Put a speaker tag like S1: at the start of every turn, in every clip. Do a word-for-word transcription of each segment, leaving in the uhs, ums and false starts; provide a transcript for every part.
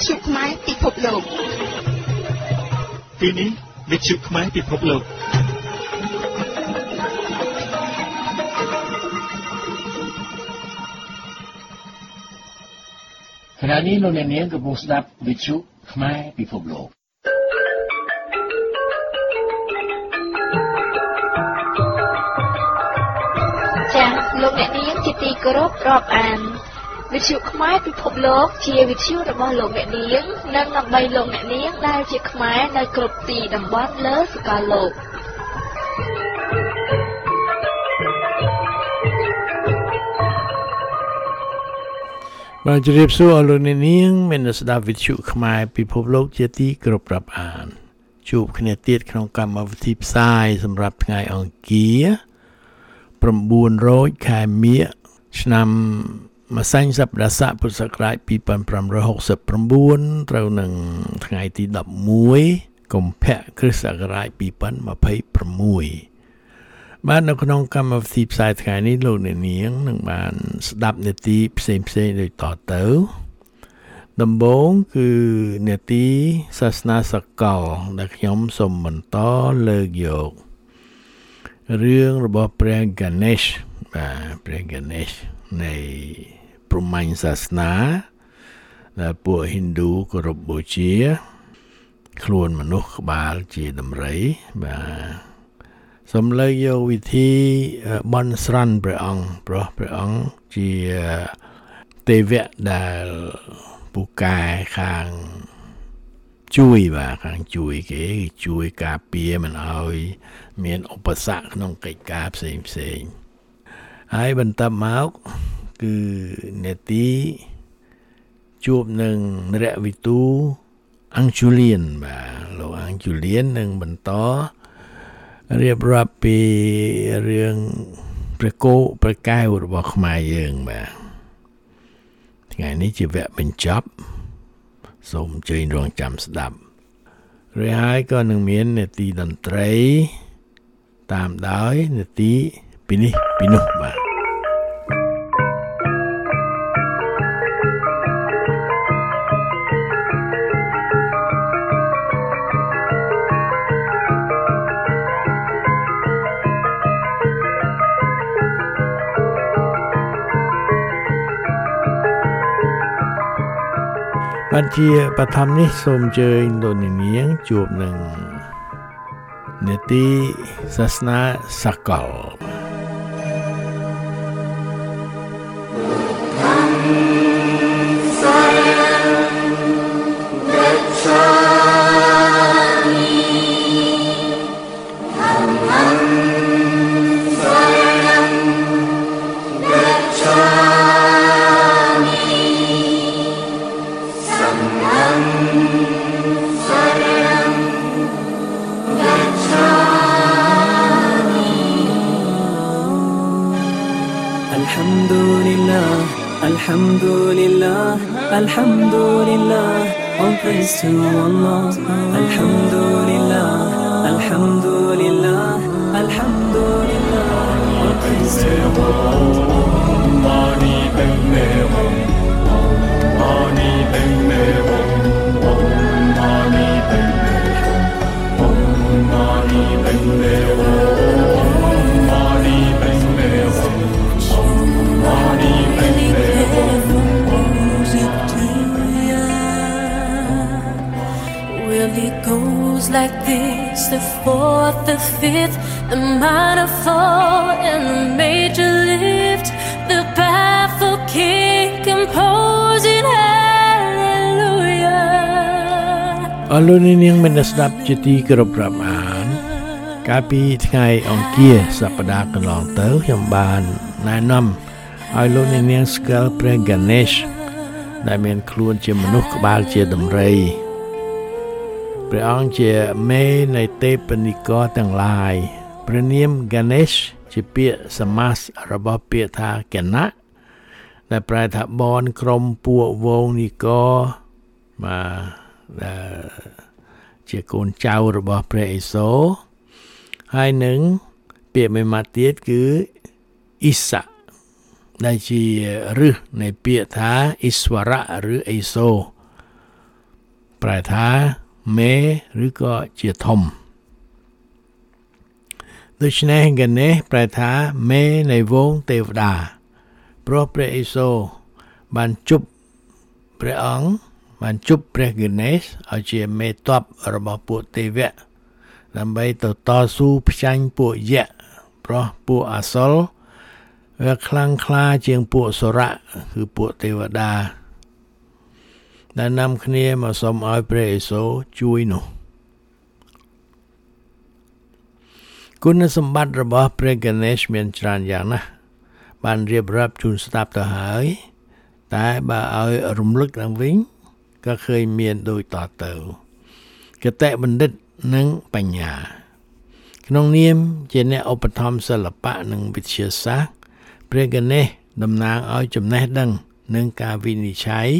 S1: ទ្យុខ្មែរពិភពលោក
S2: ទីនេះវិទ្យុខ្មែរពិភពលោក
S3: ខណៈនេះលោកអ្នកនាងកំពុងស្ដាប់វិទ្យុខ្មែរពិភពលោក
S1: ចា៎លោកអ្នកនាងជាទីគោរពរាប់អានវិទ្យុខ្មែរពិភពលោកជាវិទ្យុរបស់លោកអ្នកនាងនិងដើម្បីលោកអ្នកនាងដែលជាខ្មែរនៅគ្រប់ទីតំបន់លើសកលលោក
S4: បាទជម្រាបសួរលោកអ្នកនាងមានស្ដាប់វិទ្យុខ្មែរពិភពលោកជាទីគោរពរាប់អានជួបគ្នាទៀតក្នុងកម្មវិធីផ្សាយសម្រាប់ថ្ងៃអង្គារ៩រោចខែមិញឆ្នាំម្សាញ់សប្តាហ៍ពុទ្ធសករាជ២៥៦៩ត្រូវនឹងថ្ងៃទីដប់មួយកុម្ភៈគ្រិស្តសករាជ២០២៦បាទនៅក្នុងកម្មវិធីផ្សាយថ្ងៃនេះលោកអ្នកនាងនឹងបានស្ដាប់នាទីផ្សេងផ្សេងដូចតទៅដំបូងគឺនាទីសាសនាសកលដែលខ្ញុំសូមបន្តលើកយករឿងរបស់ព្រះ Ganesh បាទព្រះ Ganesh នៃព្រហ្មញ្ញសាសនាដែលពួក Hindu គោរពបូជាខ្លួនមនុស្សក្បាលជាដំរីបាទសូមលើកយកវិធីបន់ស្រន់ព្រះអង្គព្រោះព្រះអង្គជាទេវៈដែលពូកែខាងជួយបាទខាងជួយគេជួយការពារមិនឲ្យមានឧបសគ្គក្នុងកិច្ចការផ្សេងផ្សេងហើយបន្ទាប់មកគឺនេតិជួបនឹងរៈវិទូអង្គជូលៀនបាទលោកអង្គជូលៀននឹងបន្តរៀបរាប់ពីរឿងព្រះគោព្រះកែវរបស់ខ្មែរយើងបាទថ្ងៃនេះជាវគ្គបញ្ចប់សូមអញ្ជើញរងចាំស្ដាប់រួចហើយក៏នឹងមាននាទីតន្ត្រីតាមដោយនាទីពីនេះពីនោះបាទបាទជាបឋមនេះសូមអញ្ជើញលោកនាងជួបនឹងនេតិសាសនាសកល
S5: Alhamdulillah, Alhamdulillah, all praise to Allah. Alhamdulillah, Alhamdulillah, Alhamdulillah, all praise to Allah. Mani benne hum, mani benne hum, mani benne hum, mani benne hum, mani benne hum, mani benne hum. It goes like this, the fourth, the fifth, the minor fall and the major lift, the baffled king composing hallelujah.
S4: អរលោកនាងមានស្ដាប់ជាទីគោរពរាប់អានកាលពីថ្ងៃអង្គារសប្តាហ៍កន្លងទៅខ្ញុំបានណែនាំឲ្យលោកនាងស្គាល់ព្រះ Ganesh ដែលមានខ្លួនជាមនុស្សក្បាលជាដំរីព្រះអង្គជាមេនៃទេពនិករទាំងឡាយព្រះនាម Ganesh ជាពាក្យសមាសរបស់ពាក្យថាកណៈដែលប្រែថាបនក្រុមពួកវងនិករបាទដែលជាកូនចៅរបស់ព្រះឥសូរហើយនឹងពាក្យមួយម៉ាត់ទៀតគឺអ៊ីសាដែលជាឫសនៃពាក្យថាអ៊ីស្វរៈឬឥសូរប្រែថាមេឬក៏ជាធំដូច្នេះ Ganesh ប្រែថាមេនៃវងទេវតាព្រោះព្រះឥសូរបានជប់ព្រះអង្គបានជប់ព្រះ Ganesh ឲ្យជាមេទ័ពរបស់ពួកទេវៈដើម្បីទៅតស៊ូផ្ចាញ់ពួកយក្សព្រោះពួកអសុរវាខ្លាំងក្លាជាងពួកសុរៈគឺពួកទេវតាដែលនាំគ្នាមកសុំឲ្យព្រះឥសូរជួយនោះគុណសម្បត្តិរបស់ព្រះ Ganesh មានច្រើនយ៉ាងណាស់បានរៀបរាប់ជូនស្ដាប់ទៅហើយតែបើឲ្យរំលឹកឡើងវិញក៏ឃើញមានដូចតទៅគតិបណ្ឌិតនិងបញ្ញាក្នុងនាមជាអ្នកឧបត្ថម្ភសិល្បៈនិងវិទ្យាសាស្ត្រព្រះ Ganesh តំណាងឲ្យចំណេះដឹងនិងការវិនិច្ឆ័យ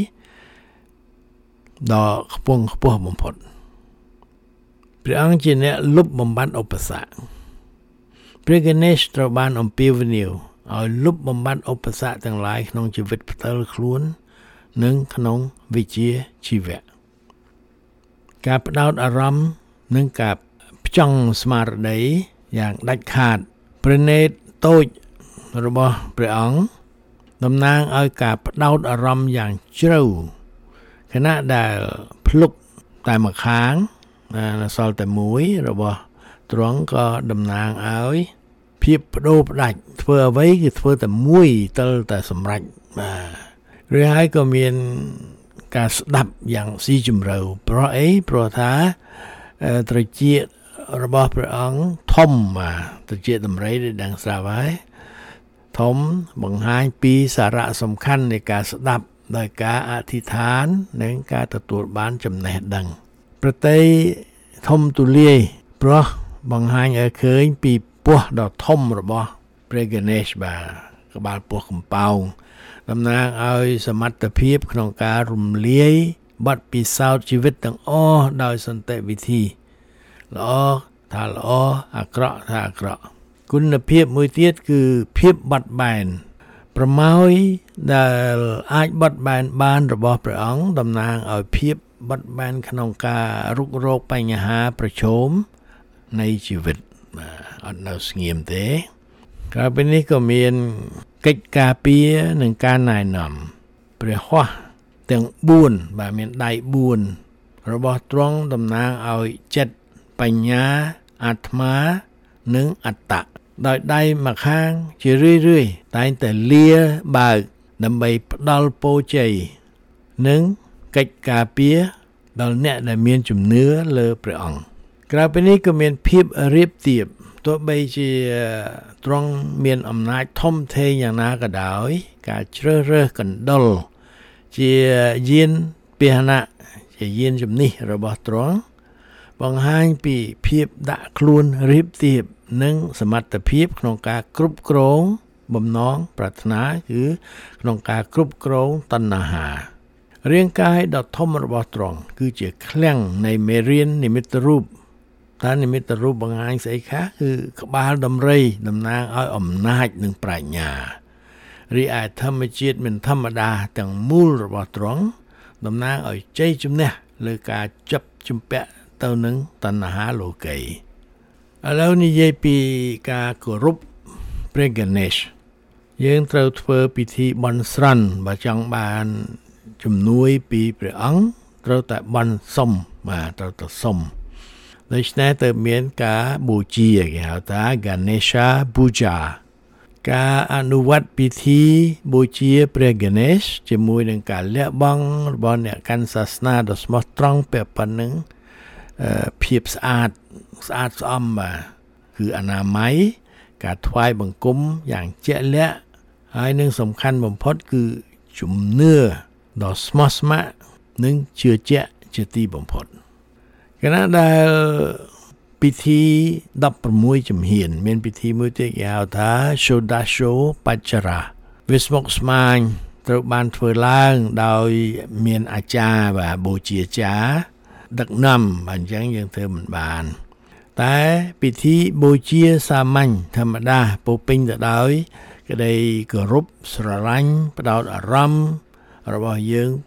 S4: ដ៏ខ្ពង់ខ្ពស់បំផុតព្រះអង្គជាអ្នកលុបបំបាត់ឧបសគ្គព្រះ Ganesh ត្រូវបានអំពាវនាវឲ្យលុបបំបាត់ឧបសគ្គទាំងឡាយក្នុងជីវិតផ្ទាល់ខ្លួននិងក្នុងវិជ្ជាជីវៈការផ្ដោតអារម្មណ៍និងការផ្ចង់ស្មារតីយ៉ាងដាច់ខាតព្រះនេត្រតូចរបស់ព្រះអង្គតំណាងឲ្យការផ្ដោតអារម្មណ៍យ៉ាងជ្រៅខណៈដែលភ្លុកតែម្ខាងនៅសល់តែមួយរបស់ទ្រង់ក៏តំណាងឲ្យភាពបដូរផ្ដាច់ធ្វើអ្វីគឺធ្វើតែមួយទើបតែសម្រេចបាទឬហើយក៏មានការស្ដាប់យ៉ាងស៊ីជម្រៅព្រោះអីព្រោះថាត្រចៀករបស់ព្រះអង្គធំបាទត្រចៀកដំរីដែលដឹងស្រាប់ហើយធំបង្ហាញពីសារៈសំខាន់នៃការស្ដាប់ដោយការអធិដ្ឋាននិងការទទួលបានចំណេះដឹងប្រតិធំទូលាយព្រោះបង្ហាញឲ្យឃើញពីពោះដ៏ធំរបស់ព្រះ Ganesh បាទក្បាលពោះកំប៉ោងតំណាងឲ្យសមត្ថភាពក្នុងការរំលាយបទពិសោធន៍ជីវិតទាំងអស់ដោយសន្តិវិធីល្អថាល្អអាក្រក់ថាអាក្រក់គុណភាពមួយទៀតគឺភាពបត់បែនប្រម៉ោយដែលអាចបត់បែនបានរបស់ព្រះអង្គតំណាងឲ្យភាពបត់បែនក្នុងការរុករកបញ្ហាប្រឈមនៃជីវិតអត់នៅស្ងៀមទេក្រៅពីនេះក៏មានកិច្ចការពារនិងការណែនាំព្រះហស្ថទាំងបួនបាទមានដៃបួនរបស់ទ្រង់តំណាងឲ្យចិត្តបញ្ញាអាត្មានិងអត្តៈដោយដៃម្ខាងជារឿយរឿយតែងតែលាបើកដើម្បីផ្ដល់ពរជ័យនិងកិច្ចការពារដល់អ្នកដែលមានជំនឿលើព្រះអង្គក្រៅពីនេះក៏មានភាពរៀបទៀបទោះបីជាទ្រង់មានអំណាចធំធេងយ៉ាងណាក៏ដោយការជ្រើសរើសកណ្ដុរជាយានពាហនៈជាយានជំនិះរបស់ទ្រង់បង្ហាញពីភាពដាក់ខ្លួនរៀបទៀបនិងសមត្ថភាពក្នុងការគ្រប់គ្រងបំណងប្រាថ្នាគឺក្នុងការគ្រប់គ្រងតណ្ហារាងកាយដ៏ធំរបស់ទ្រង់គឺជាឃ្លាំងនៃមេរៀននិមិត្តរូបតែនិមិត្តរូបបង្ហាញស្អីខ្លះគឺក្បាលដំរីតំណាងឲ្យអំណាចនិងប្រាជ្ញារីឯធម្មជាតិមិនធម្មតាទាំងមូលរបស់ទ្រង់តំណាងឲ្យជ័យជំនះលើការចាប់ជំពាក់ទៅនឹងតណ្ហាលោកីឥឡូវនិយាយពីការគោរពព្រះ Ganesh យើងត្រូវធ្វើពិធីបន់ស្រន់បើចង់បានជំនួយពីព្រះអង្គត្រូវតែបន់សុំបាទត្រូវតែសុំដូច្នេះទៅមានការបូជាគេហៅថា Ganesha Puja ការអនុវត្តពិធីបូជាព្រះ Ganesh ជាមួយនឹងការលះបង់របស់អ្នកកាន់សាសនាដ៏ស្មោះត្រង់ពាក់ព័ន្ធនឹងភាពស្អាតស្អាតស្អំបាទគឺអនាម័យការថ្វាយបង្គំយ៉ាងជាក់លាក់ហើយនឹងសំខាន់បំផុតគឺជំនឿដ៏ស្មោះស្ម័គ្រនិងជឿជាក់ជាទីបំផុតគណៈដែលពិធីដប់ប្រាំមួយជំហានមានពិធីមួយទៀតគេហៅថា Shodasho Pachara វាស្មុគស្មាញត្រូវបានធ្វើឡើងដោយមានអាចារ្យបាទបូជាចារ្យដឹកនាំអញ្ចឹងយើងធ្វើមិនបានតែពិធីបូជាសាមញ្ញធម្មតាពោពេញទៅដោយក្តីគោរពស្រឡាញ់ផ្ដោតអារម្មណ៍របស់យើង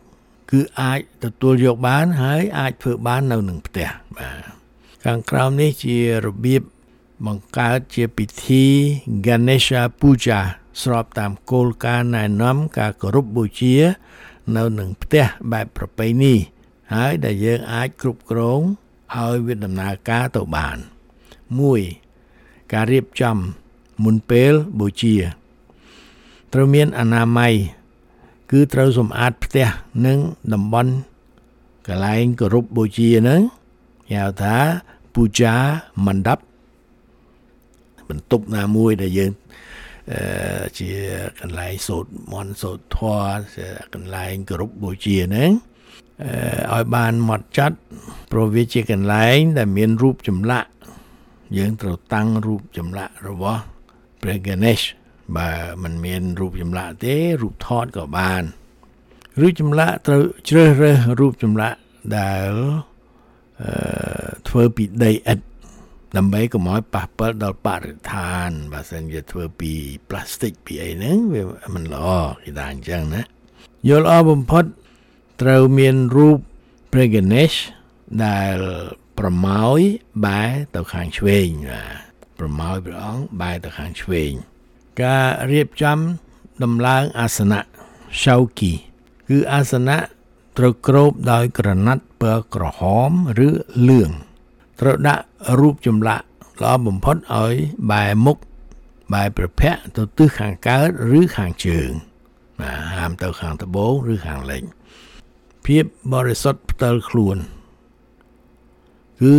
S4: គឺអាចទទួលយកបានហើយអាចធ្វើបាននៅនឹងផ្ទះបាទខាងក្រោមនេះជារបៀបបង្កើតជាពិធី Ganesha Puja ស្របតាមគោលការណ៍ណែនាំការគោរពបូជានៅនឹងផ្ទះបែបប្រពៃណីហើយដែលយើងអាចគ្រប់គ្រងឲ្យវាដំណើរការទៅបានមួយការរៀបចំមុនពេលបូជាត្រូវមានអនាម័យគឺត្រូវសម្អាតផ្ទះនិងតំបន់កន្លែងគោរពបូជាហ្នឹងហៅថា Puja Mandap បន្ទប់ណាមួយដែលយើងអឺជាកន្លែងសូត្រមន្តសូត្រធម៌កន្លែងគោរពបូជាហ្នឹងអឺឲ្យបានហ្មត់ចត់ព្រោះវាជាកន្លែងដែលមានរូបចម្លាក់យើងត្រូវតាំងរូបចម្លាក់របស់ព្រះ Ganesh បើមិនមានរូបចម្លាក់ទេរូបថតក៏បានរូបចម្លាក់ត្រូវជ្រើសរើសរូបចម្លាក់ដែលអឺធ្វើពីដីឥដ្ឋដើម្បីកុំឲ្យប៉ះពាល់ដល់បរិស្ថានបើសិនជាធ្វើពីផ្លាស្ទិកពីអីហ្នឹងវាមិនល្អគេថាអញ្ចឹងណាយល់អស់បំផុតត្រូវមានរូបព្រះ Ganesh ដែលប្រមោយបែរទៅខាងឆ្វេងបាទប្រមោយព្រះអង្គបែរទៅខាងឆ្វេងការរៀបចំដំឡើងអាសនៈ Shauki គឺអាសនៈត្រូវគ្របដោយក្រណាត់ពណ៌ក្រហមឬលឿងត្រូវដាក់រូបចម្លាក់ល្អបំផុតឲ្យបែរមុខបែរព្រះភ័ក្ត្រទៅទិសខាងកើតឬខាងជើងបាទហាមទៅខាងត្បូងឬខាងលិចភាពបរិសុទ្ធផ្ទាល់ខ្លួនគឺ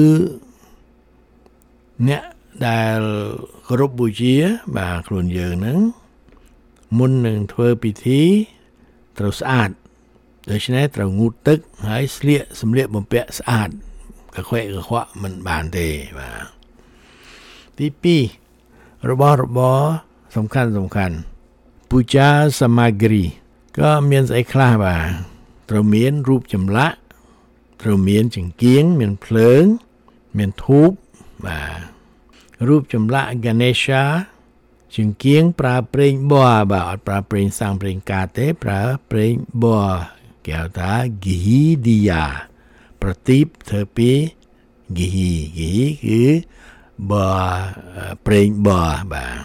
S4: អ្នកដែលគោរពបូជាបាទខ្លួនយើងហ្នឹងមុននឹងធ្វើពិធីត្រូវស្អាតដូច្នេះត្រូវងូតទឹកហើយស្លៀកសម្លៀកបំពាក់ស្អាតកខ្វែកកខ្វក់មិនបានទេបាទទីពីររបស់របរសំខាន់សំខាន់ Puja Samagri ក៏មានស្អីខ្លះបាទត្រូវមានរូបចម្លាក់ត្រូវមានចង្កៀងមានភ្លើងមានធូបបាទរូបចម្លាក់ Ganesha ចង្កៀងប្រើប្រេងប័របាទអត់ប្រើប្រេងសាំងប្រេងកាតទេប្រើប្រេងប័រគេហៅថា Ghee Diya ប្រទីបធ្វើពី Ghee Ghee គឺប័រប្រេងប័របាទ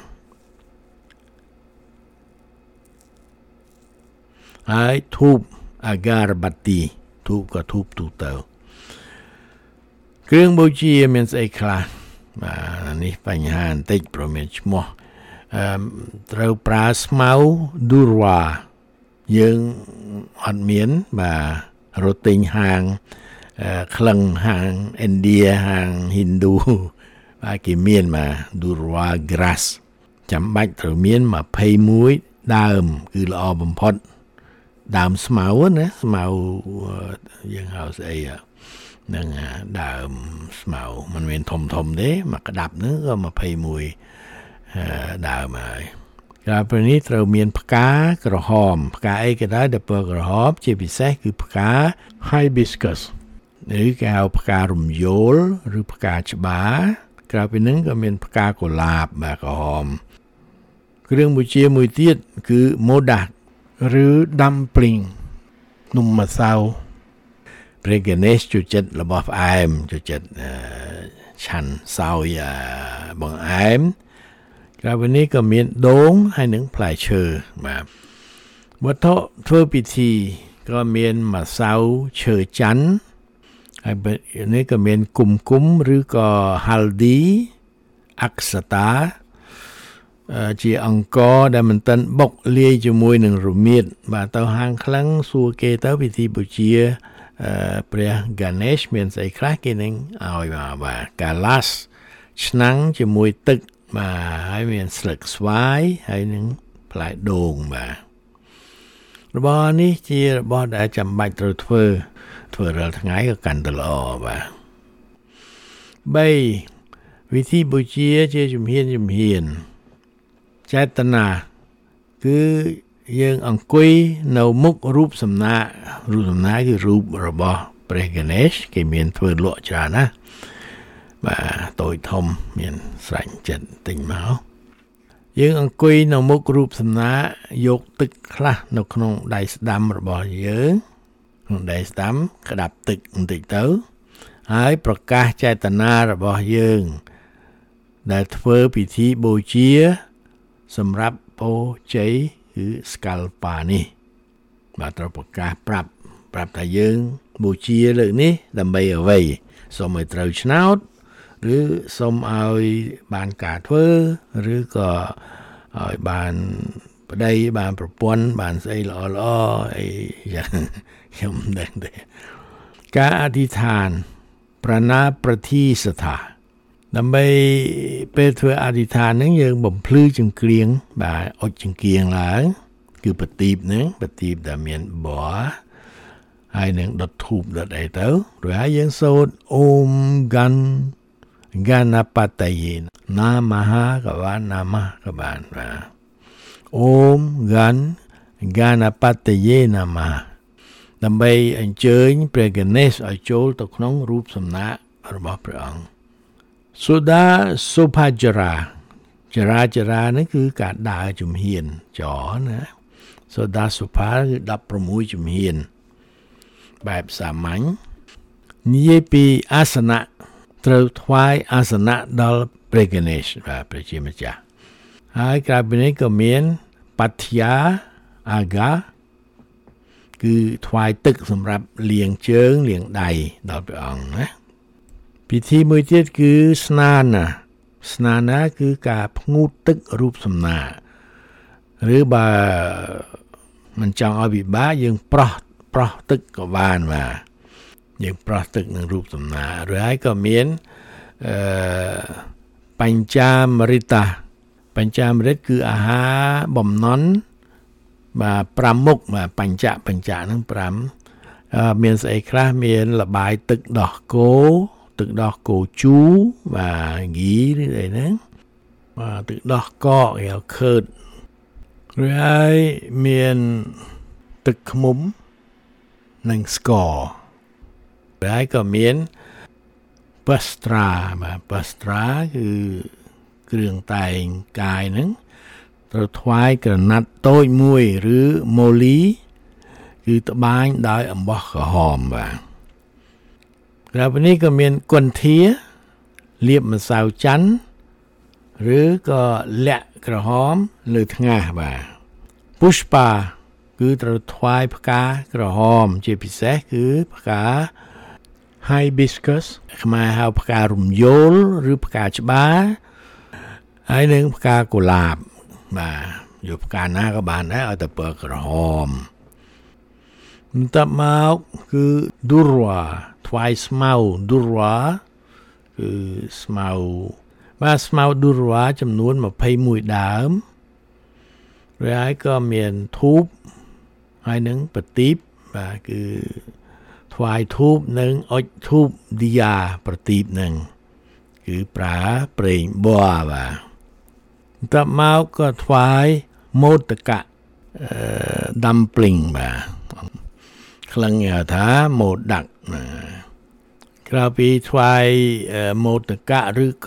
S4: ហើយធូប Agarbatti ធូបក៏ធូបទូទៅគ្រឿងបូជាមានស្អីខ្លះបាទនេះបញ្ហាបន្តិចព្រោះមានឈ្មោះអឺត្រូវប្រើស្មៅ Durwa យើងអត់មានបាទរត់ទិញហាងក្លឹងហាងឥណ្ឌាហាងហិណ្ឌូបាទគេមានបាទ Durwa Grass ចាំបាច់ត្រូវមានยี่สิบเอ็ดដើមគឺល្អបំផុតដើមស្មៅណាស្មៅយើងហៅស្អីនឹងដើមស្មៅมันមានធំធំទេមកក្តាប់ហ្នឹងក៏ยี่สิบเอ็ดដើមហើយក្រៅពីនេះត្រូវមានផ្កាក្រហមផ្កាអីក៏ដោយដែលពណ៌ក្រហមជាពិសេសគឺផ្កា Hibiscus ឬគេហៅផ្ការំយោលឬផ្កាច្បារក្រៅពីហ្នឹងក៏មានផ្កាកុលាបបាទក្រហមគ្រឿងបូជាមួយទៀតគឺ Modak ឬ dumpling នំម្សៅព្រះ Ganesh ចូលចិត្តរបស់ផ្អែមចូលចិត្តឆាន់សោយបង្អែមក្រៅពីនេះក៏មានដូងហើយនិងផ្លែឈើបាទវត្ថុធ្វើពិធីក៏មានម្សៅឈើច័ន្ទហើយនេះក៏មានគុំគុំឬក៏ Haldi Aksata ជាអង្គដែលមិនទាន់បុកលាយជាមួយនឹងរមៀតបាទទៅហាងក្លឹងសួរគេទៅពិធីបូជាព្រះ Ganesh មានស្អីខ្លះគេនឹងឲ្យមកបាទកាឡាសឆ្នាំងជាមួយទឹកបាទហើយមានស្លឹកស្វាយហើយនឹងផ្លែដូងបាទរបស់នេះជារបស់ដែលចាំបាច់ត្រូវធ្វើធ្វើរាល់ថ្ងៃក៏កាន់តែល្អបាទបីវិធីបូជាជាជំហានជំហានចេតនាគឺយើងអង្គុយនៅមុខរូបសំណាករូបសំណាកគឺរូបរបស់ព្រះ Ganesh គេមានធ្វើលក់ច្រើនណាបាទតូចធំមានស្រាច់ចិត្តទិញមកយើងអង្គុយនៅមុខរូបសំណាកយកទឹកខ្លះនៅក្នុងដៃស្ដាំរបស់យើងក្នុងដីស្ដាំក្តាប់ទឹកបន្តិចទៅហើយប្រកាសចេតនារបស់យើងដែលធ្វើពិធីបូជាសម្រាប់បូជ័យគឺស្កាល់ប៉ានេះបាទត្រូវប្រកាសប្រាប់ប្រាប់ថាយើងបូជាលើកនេះដើម្បីអ្វីសូមឲ្យត្រូវឆ្នោតឬសូមឲ្យបានការធ្វើឬក៏ឲ្យបានប្តីបានប្រពន្ធបានស្អីល្អល្អអីយ៉ាងខ្ញុំមិនដឹងទេការអធិដ្ឋានប្រណាប្រតិសថាដើម្បីពេលធ្វើអធិដ្ឋានហ្នឹងយើងបំភ្លឺចង្គ្រៀងបាទអុជចង្គ្រៀងឡើងគឺប្រទីបហ្នឹងប្រទីបដែលមានបរហើយនឹងដុតធូបដុតអីទៅរួចហើយយើងសូត្រអូមកាន់ Ganapataye Namaha ក៏បាន Namah ក៏បានបាទអូម Gan Ganapataye Namah ដើម្បីអញ្ជើញព្រះកណេសឲ្យចូលទៅក្នុងរូបសំណាករបស់ព្រះអង្គ Suda Supajara ចរាចរានេះគឺការដើរជំហានចណា Suda Supa គឺដប់ប្រាំមួយជំហានបែបសាមញ្ញនិយាយពីអាសនៈត្រូវថ្វាយអាសនៈដល់ព្រះកណេសបាទព្រះជាម្ចាស់ហើយក្រៅពីនេះក៏មានបត្យាអាកាគឺថ្វាយទឹកសម្រាប់លាងជើងលាងដៃដល់ព្រះអង្គណាពិធីមួយទៀតគឺស្នានាស្នានាគឺការផ្ងូតទឹករូបសំណាកឬបើមិនចង់ឲ្យពិបាកយើងប្រោះប្រោះទឹកក៏បានបាទយើងប្រោះទឹកនឹងរូបសំណាកឬហើយក៏មានអឺបញ្ចាមរិតាបញ្ចាមរិតគឺអាហារបំណន់បាទប្រាំមុខបាទបញ្ចៈបញ្ចៈហ្នឹងប្រាំមានស្អីខ្លះមានលបាយទឹកដោះគោទឹកដោះគោជូរបាទហ្គីឬអីហ្នឹងបាទទឹកដោះកកយកខើតឬហើយមានទឹកឃ្មុំនិងស្ករហើយក៏មានបាស្ត្រាបាទបាស្ត្រាគឺគ្រឿងតែងកាយហ្នឹងត្រូវថ្វាយក្រណាត់តូចមួយឬម៉ូលីគឺត្បាញដោយអំបោះក្រហមបាទក្រៅពីនេះក៏មានគន្ធាលាបម្សៅច័ន្ទឬក៏លាក់ក្រហមលើថ្ងាសបាទពុស្បាគឺត្រូវថ្វាយផ្កាក្រហមជាពិសេសគឺផ្កា Hibiscus ខ្មែរហៅផ្ការំយោលឬផ្កាច្បារហើយនឹងផ្កាកុលាបបាទយកផ្កាណាក៏បានដែរឲ្យតែពណ៌ក្រហមបន្ទាប់មកគឺ Durwa ថ្វាយស្មៅ Durwa គឺស្មៅបាទស្មៅ Durwa ចំនួនยี่สิบเอ็ดដើមហើយក៏មានធូបហើយនឹងប្រទីបបាទគឺថ្វាយធូបនិងអុជធូបឌីយ៉ាប្រទីបនឹងគឺប្រើប្រេងប័របាទបន្ទាប់មកក៏ថ្វាយមោទកៈអឺ dumpling បាទក្លឹងហៅថាមោដកណាក្រៅពីថ្វាយមោទកៈឬក៏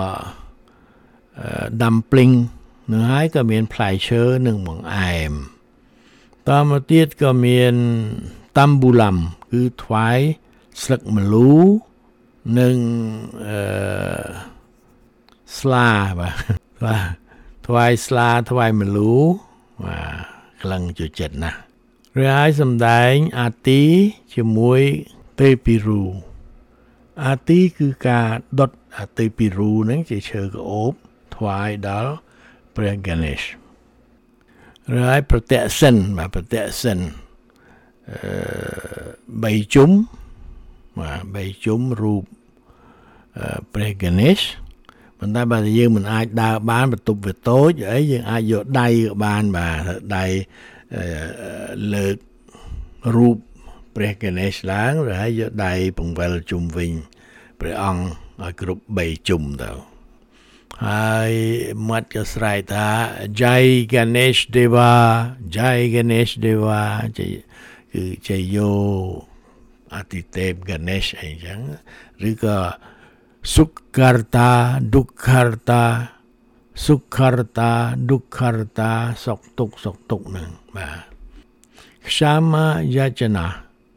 S4: dumpling នឹងហើយក៏មានផ្លែឈើនិងបង្អែមតមកទៀតក៏មានតាមប៊ូឡាំគឺថ្វាយស្លឹកម្លូនិងអឺស្លាបាទបាទថ្វាយស្លាថ្វាយម្លូបាទក្លឹងចូលចិត្តណាស់ឬហើយសំដែងអាទីជាមួយទេពីរូអាទីគឺការដុតអាទេពីរូហ្នឹងជាឈើក្អូបថ្វាយដល់ព្រះកណេសឬហើយប្រតិសិនបាទប្រតិសិនអឺបីជុំបាទបីជុំរូបព្រះកណេសប៉ុន្តែបើយើងមិនអាចដើរបានបន្ទប់វាតូចអីយើងអាចយកដៃក៏បានបាទដៃលើករូបព្រះកណេសឡើងឬហើយយកដៃពង្វិលជុំវិញព្រះអង្គឲ្យគ្រប់បីជុំទៅហើយមាត់ក៏ស្រែកថា Jai Ganesh Deva Jai Ganesh Deva គឺជ័យយោអតិទេព Ganesh អីចឹងឬក៏ Sukharta Dukharta Sukharta Dukharta សុខទុក្ខសុខទុក្ខហ្នឹងបាទ Kshama Yachana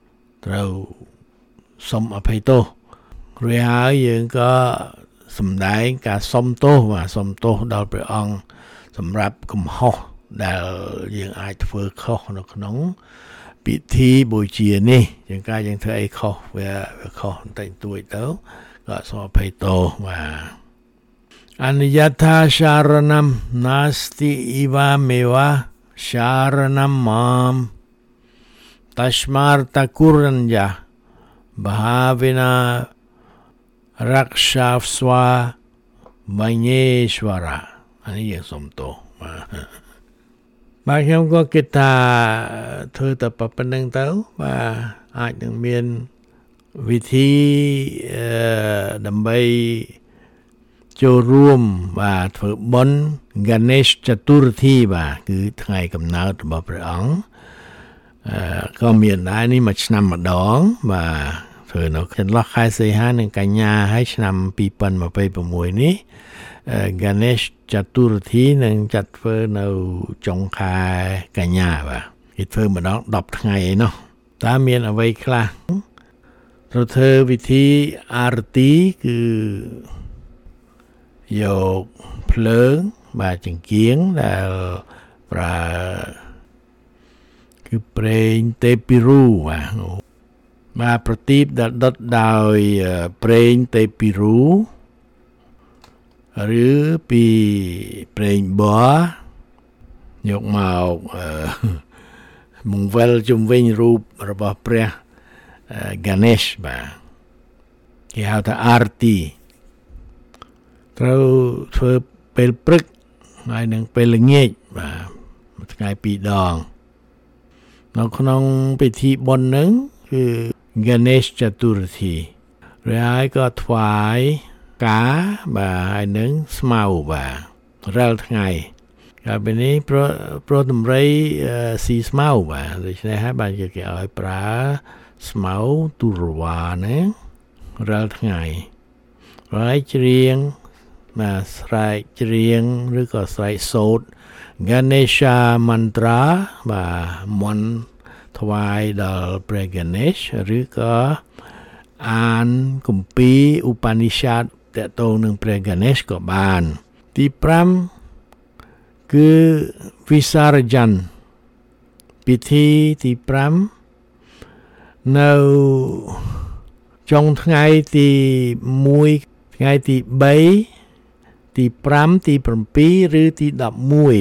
S4: ត្រូវសុំអភ័យទោសរួចហើយយើងក៏សម្ដែងការសុំទោសបាទសុំទោសដល់ព្រះអង្គសម្រាប់កំហុសដែលយើងអាចធ្វើខុសនៅក្នុងពិធីបូជានេះជាងការយើងធ្វើអីខុសវាខុសបន្តិចតួចទៅក៏សូមអភ័យទោសបាទអនិយថាសារណំនាស្តិអ៊ីវាមេវាសារណំមមតស្មារតគុរញ្ញបាវិណារក្សាស្វាមញេស្វរៈអានេះយើងសុំទោសបាទខ្ញុំក៏គិតថាធ្វើតែប៉ុណ្្នឹងទៅបាទអាចនឹងមានវិធីដើម្បីចូលរួមបាទធ្វើបុណ្យ Ganesh Chaturthi បាទគឺថ្ងៃកំណើតរបស់ព្រះអង្គអឺក៏មានដែរនេះមួយឆ្នាំម្ដងបាទធ្វើនៅចន្លោះខែសីហានិងកញ្ញាហើយឆ្នាំពីរពាន់ยี่สิบหกនេះ Ganesh Chaturthi នឹងចាត់ធ្វើនៅចុងខែកញ្ញាបាទគេធ្វើម្ដងដប់ថ្ងៃឯណោះតើមានអ្វីខ្លះត្រូវធ្វើវិធីអារទីគឺយកភ្លើងបាទចង្គៀងដែលប្រើគឺប្រេងទេពីរូបាទបាទប្រទីបដែលដុតដោយប្រេងទេពីរូឬពីប្រេងប័រយកមកមកវិលជុំវិញរូបរបស់ព្រះ Ganesh បាទគេហៅថា Arti ត្រូវធ្វើពេលព្រឹកហើយនឹងពេលល្ងាចបាទថ្ងៃពីរដងនៅក្នុងពិធីបុណ្យហ្នឹងគឺ Ganesh Chaturthi rồi ai có thoại cá và hai nướng smau và rau ngày rồi bênนี้pro pro tầm rây xì smau và rồi này hai bạn giờ cái ở pra smau tu rùa nè rau ngày rồi riêng mà sài riêng rồi có sài sốt Ganesha mantra và món thoạiដល់ព្រះ Ganesh ឬក៏អានគម្ពីរឧបនិស្ស័តតទៅនឹងព្រះ Ganesh ក៏បានទីប្រាំគឺវិសារច័នពិធីទីប្រាំនៅចុងថ្ងៃទីមួយថ្ងៃទីបីទីប្រាំទីប្រាំពីរឬទីដប់មួយ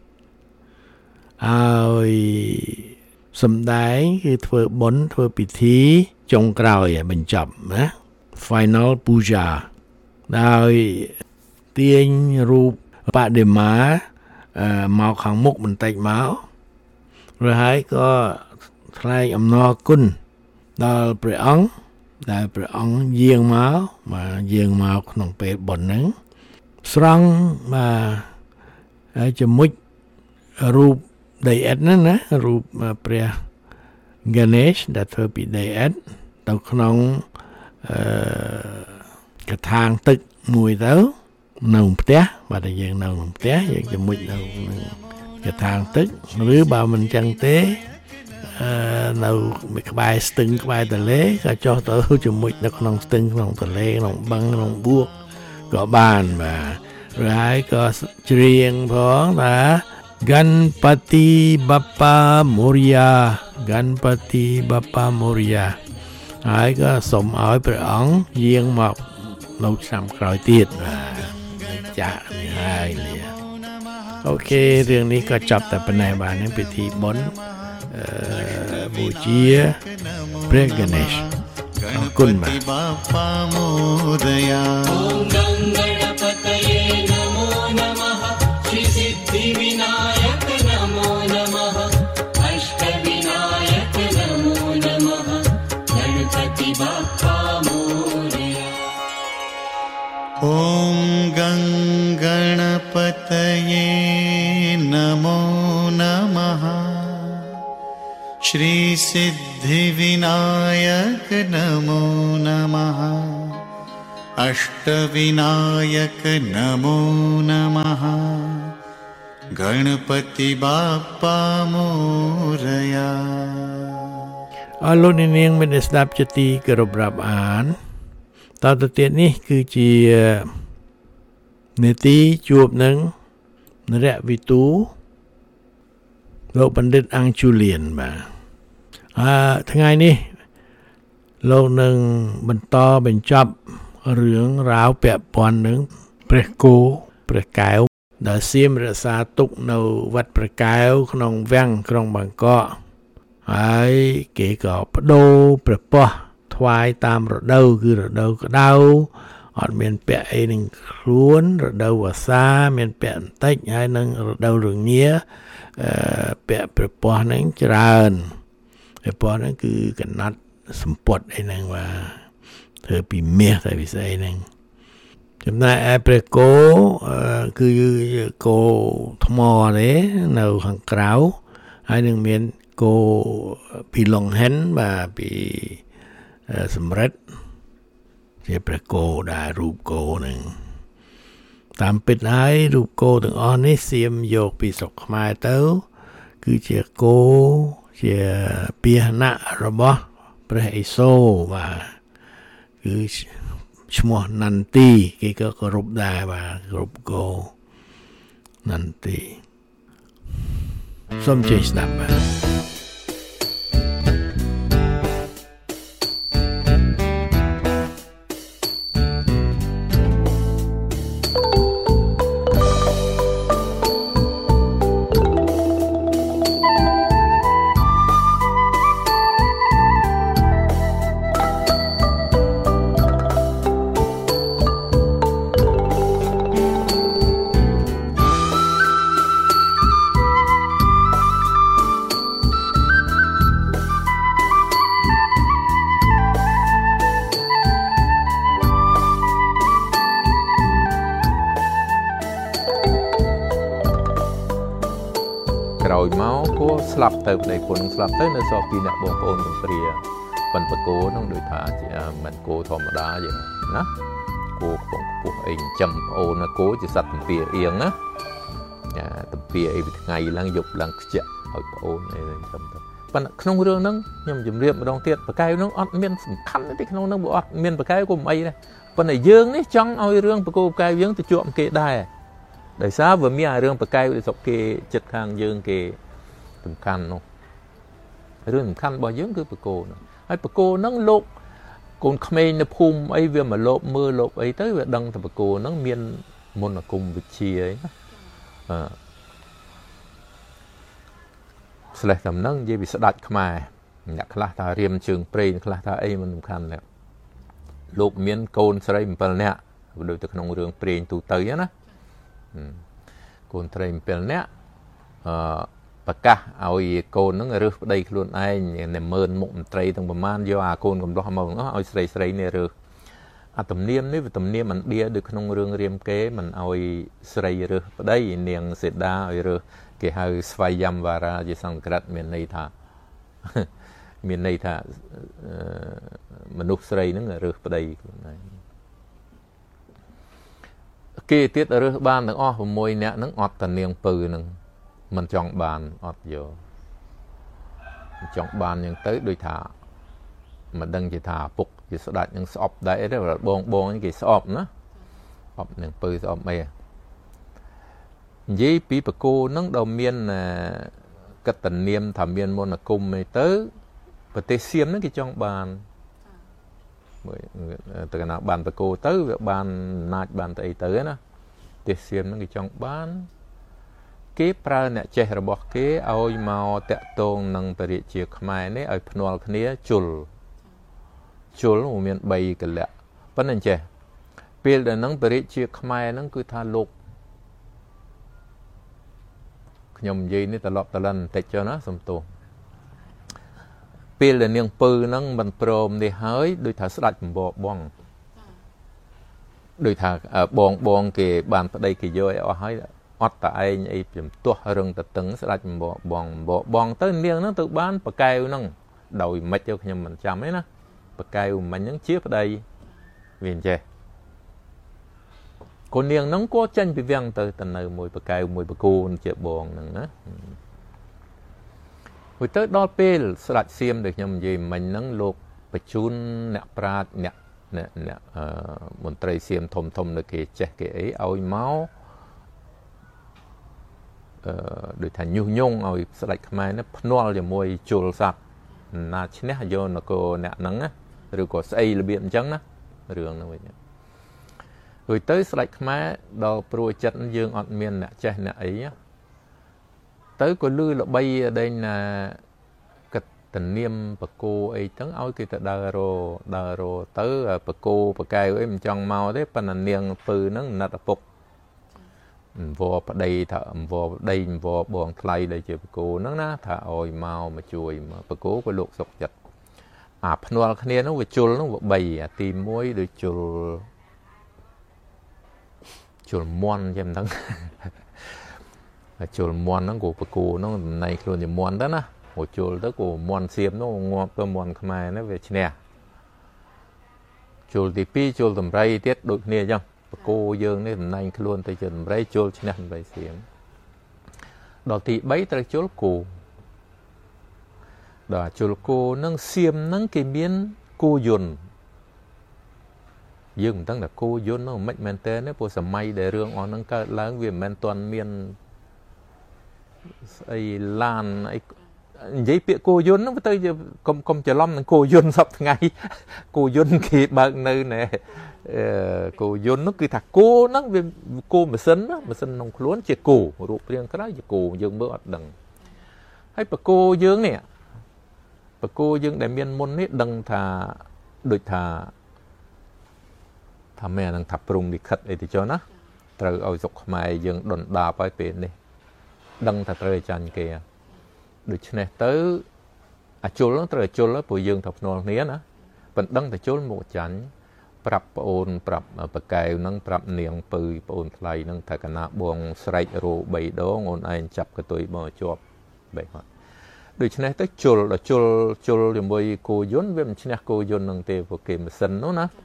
S4: ហើយសម្ដែងគឺធ្វើបុណ្យធ្វើពិធីចុងក្រោយបញ្ចប់ណា final puja ដោយទាញរូបបដិមាមកខាងមុខបន្តិចមកrồiហើយក៏ថ្លែងអំណរគុណដល់ព្រះអង្គដែលព្រះអង្គយាងមកមកយាងមកក្នុងពេលបុណ្យហ្នឹងស្រង់មកជាមួយរូបដីអិតហ្នឹងណារូបព្រះ Ganesh ដែលធ្វើពីដីអិតទៅក្នុងអឺកថាងទឹកមួយទៅនៅផ្ទះបាទយើងនៅក្នុងផ្ទះយើងជាមួយនៅកថាងទឹកឬបើមិនចឹងទេអឺនៅក្បែរស្ទឹងក្បែរទន្លេក៏ចុះទៅជាមួយនៅក្នុងស្ទឹងក្នុងទន្លេក្នុងបឹងក្នុងបួកក៏បានបាទrồiហើយក៏ច្រៀងផងថា Ganpati Bappa Moria Ganpati Bappa Moria ហើយក៏សូមឲ្យព្រះអង្គយាងមកនៅឆ្នាំក្រោយទៀតបាទចាក់នេះហើយលាអូខេរឿងនេះក៏ចប់តែប៉ុណ្ណេះបាទនឹងពិធីបុណ្យអឺបូជាព្រះ Ganesh អរគុណបាទ
S6: Bappa Moria Om Ganganapataye Namo Namah Shri Siddhi Vinayak Namo Namah Ashtavinayak Namo Namah Ganpati Bappa Moria Om Ganganapataye Namo Namah Shri Siddhi Vinayak Namo Namah Ashtavinayak Namo Namah Ganpati Bappa Moria
S4: អរលោកអ្នកនាងមានស្ដាប់ជាទីគោរពរាប់អានតទៅទៀតនេះគឺជានេតិជួបនឹងនរៈវិទូលោកបណ្ឌិតអង្គជូលៀនបាទអឺថ្ងៃនេះលោកនឹងបន្តបញ្ចប់រឿងរ៉ាវពាក់ព័ន្ធនឹងព្រះគោព្រះកែវដែលសៀមរក្សាទុកនៅវត្តព្រះកែវក្នុងវាំងក្រុងបាងកកហើយគេក៏បដូរព្រះពស្ត្រថ្វាយតាមរដូវគឺរដូវក្តៅអត់មានពាក់អីនឹងខ្លួនរដូវវស្សាមានពាក់បន្តិចហើយនឹងរដូវរងាអឺពាក់ព្រះពស្ត្រហ្នឹងច្រើនព្រះពស្ត្រហ្នឹងគឺកណាត់សម្ពត់អីហ្នឹងបាទធ្វើពីមាសតែពិសេសហ្នឹងចំណែកឯព្រះគោគឺគោថ្មទេនៅខាងក្រៅហើយនឹងមានគោពីឡុងហិនបាទពីសម្រិទ្ធជាព្រះគោដែលរូបគោហ្នឹងតាមពិតហើយរូបគោទាំងអស់នេះសៀមយកពីស្រុកខ្មែរទៅគឺជាគោជាពាហនៈរបស់ព្រះឥសូរបាទគឺឈ្មោះណាន់ទីគេក៏គោរពដែរបាទគោរពគោណាន់ទីសូមជឿស្ដាប់បាទស្លាប់ទៅប្តីប្រពន្ធនឹងស្លាប់ទៅនៅសល់ពីអ្នកបងប្អូនទាំងព្រាប៉ុនបកោនឹងដូចថាមិនគោធម្មតាយើងណាគោខ្ពស់ខ្ពស់អីចិញ្ចឹមប្អូនណាគោជាសត្វទំពាអៀងណាចាទំពាអីពីថ្ងៃឡើងយប់ឡើងខ្ជាក់ឲ្យប្អូនអីចិញ្ចឹមទៅប៉ុន្តែក្នុងរឿងហ្នឹងខ្ញុំជម្រាបម្ដងទៀតបកែវហ្នឹងអត់មានសំខាន់ទេក្នុងហ្នឹងបើអត់មានបកែវក៏មិនអីដែរប៉ុន្តែយើងនេះចង់ឲ្យរឿងបកោបកែវយើងទៅជាប់គេដែរដោយសារវាមានរឿងបកែវដែលស្រុកគេចិត្តខាងយើងគេសំខាន់នោះរឿងសំខាន់របស់យើងគឺបកោនោះហើយបកោហ្នឹងលោកកូនក្មេងនៅភូមិអីវាមកលបមើលលបអីទៅវាដឹងតែបកោហ្នឹងមានមន្តអាគមវិជ្ជាអីណាអឺស្លេះតំណឹងនិយាយពីស្ដាច់ខ្មែរអ្នកខ្លះថារៀមជើងព្រៃខ្លះថាអីមិនសំខាន់ទេលោកមានកូនស្រី7នាក់ដូចទៅក្នុងរឿងព្រេងទូទៅណាកូនស្រី7នាក់អឺប្រកាសឲ្យកូនហ្នឹងរើសប្តីខ្លួនឯងតែមើលមុខមន្ត្រីទាំងប្រមាណយកអាកូនកំឡោះមកហ្នឹងឲ្យស្រីស្រីនេះរើសអាទំនៀមនេះវាទំនៀមឥណ្ឌាដូចក្នុងរឿងរាមកេរ្តិ៍មិនឲ្យស្រីរើសប្តីនាងសេដាឲ្យរើសគេហៅស្វ័យយមវារាជាសង្ស្ក្រឹតមានន័យថាមានន័យថាមនុស្សស្រីហ្នឹងរើសប្តីខ្លួនឯងគេទៀតរើសបានទាំងអស់6នាក់ហ្នឹងអត់តានាងពៅហ្នឹងមិនចង់បានអត់យកចង់បានយ៉ាងទៅដូចថាមិនដឹងជាថាពុកជាស្ដាច់នឹងស្អប់ដែរទេបងបងគេស្អប់ណាស្អប់នឹងពើស្អប់អីនិយាយពីបកោនឹងដល់មានកតនាមថាមានមន្តអាគមអីទៅប្រទេសសៀមហ្នឹងគេចង់បានទៅកណាបានបកោទៅវាបានណាចបានទៅអីទៅណាប្រទេសសៀមហ្នឹងគេចង់បានគេប្រើអ្នកចេះរបស់គេឲ្យមកតាក់ទងនឹងបរិជាខ្មែរនេះឲ្យភ្នាល់គ្នាជុលជុលមាន3កលៈប៉ុណ្ណឹងចេះពេលដែលនឹងបរិជាខ្មែរហ្នឹងគឺថាលោកខ្ញុំនិយាយនេះត្រឡប់ត្រឡិនបន្តិចចុះណាសំទោសពេលដែលនាងពៅហ្នឹងមិនព្រមនេះហើយដូចថាស្ដាច់បំបបងដូចថាបងបងគេបានប្តីគេយកឲ្យអស់ហើយអត់តែឯងអីជំទាស់រឹងតតឹងស្ដាច់បំបងបំបងទៅនាងហ្នឹងទៅបានបកែវហ្នឹងដោយមិនទៅខ្ញុំមិនចាំទេណាបកែវមិញហ្នឹងជាប្តីវាអញ្ចេះកូននាងហ្នឹងក៏ចេញពីវាំងទៅទៅនៅមួយបកែវមួយបកូនជាបងហ្នឹងណា
S7: hồi tới đó pel sạch xiêm được nhầm gì mình nắng lục bạch chun nè prat nè nè nè một trai xiêm thom thom được cái chết cái ấy ao máu được thành nhung nhung ao sạch mai nó nuôi cho môi chul sạch na chén hết vô nó có nè nắng á rồi có xây là biện trắng á đường nó vậy rồi tới sạch mai đó pro chất dương ọt miên nè chết nè ấy á tới có lư là bay ở đây là cái tình niệm bậc cô ấy tấn áo kia ta đờ rô đờ rô tới bậc cô bậc cài ấy mình chọn màu đấy phần là niềng từ nó nát phục vò đây thợ vò đây vò bòn thay đây chơi bậc cô nó ná thợ ôi màu mà chui mà bậc cô có luộc sọc chặt à phần ngoài kia nó vừa chul nó vừa bày tìm muối được chul chul muôn cho em thắng chul muôn nó của bậc cô nó này luôn thì muôn đó na một chul tới của muôn xiêm nó ngon tới muôn khmer nó về nè chul thì pi chul tầm ray tiết đội nè chăng bậc cô dương này này luôn tới chul ray chul nè ray xiêm đó thì bấy tới chul cô đó chul cô nâng xiêm nâng cái miếng cô dồn dương tăng là cô dồn nó mạnh mẽ thế nó bộ sầm may để rương on nâng cái láng viêm men toàn miên ai lan ai giấy bịa cô dôn nó tới công công chờ lâm cô dôn sắp ngày cô dôn kỳ bạn nơi nè cô dôn nó cứ thật cô nó về cô mà sân á mà sân nông luống chỉ cổ rụp riêng cái đó chỉ cổ dương bữa đằng hay bà cô dương nè bà cô dương đại miên môn hết đằng thà đôi thà thà mẹ đang thập rung đi khất ấy thì cho nó từ ao dục mày dương đồn đà bay biển đi đằng thật rơi chăn kìa được này tới à chul nó tới chul nó bùi dương thập nol nía nữa vẫn đăng tới chul một chánh pรับôn pรับbậc cài nâng pรับniềng pư ôn thay nâng thay cả na buông sậy ro bảy đó ngôn anh chập cái tuổi bò chọp bảy hoa được này tới chul là chul chul thì bùi cô dôn với mình này cô dôn nâng tê vô kìm sân nó nè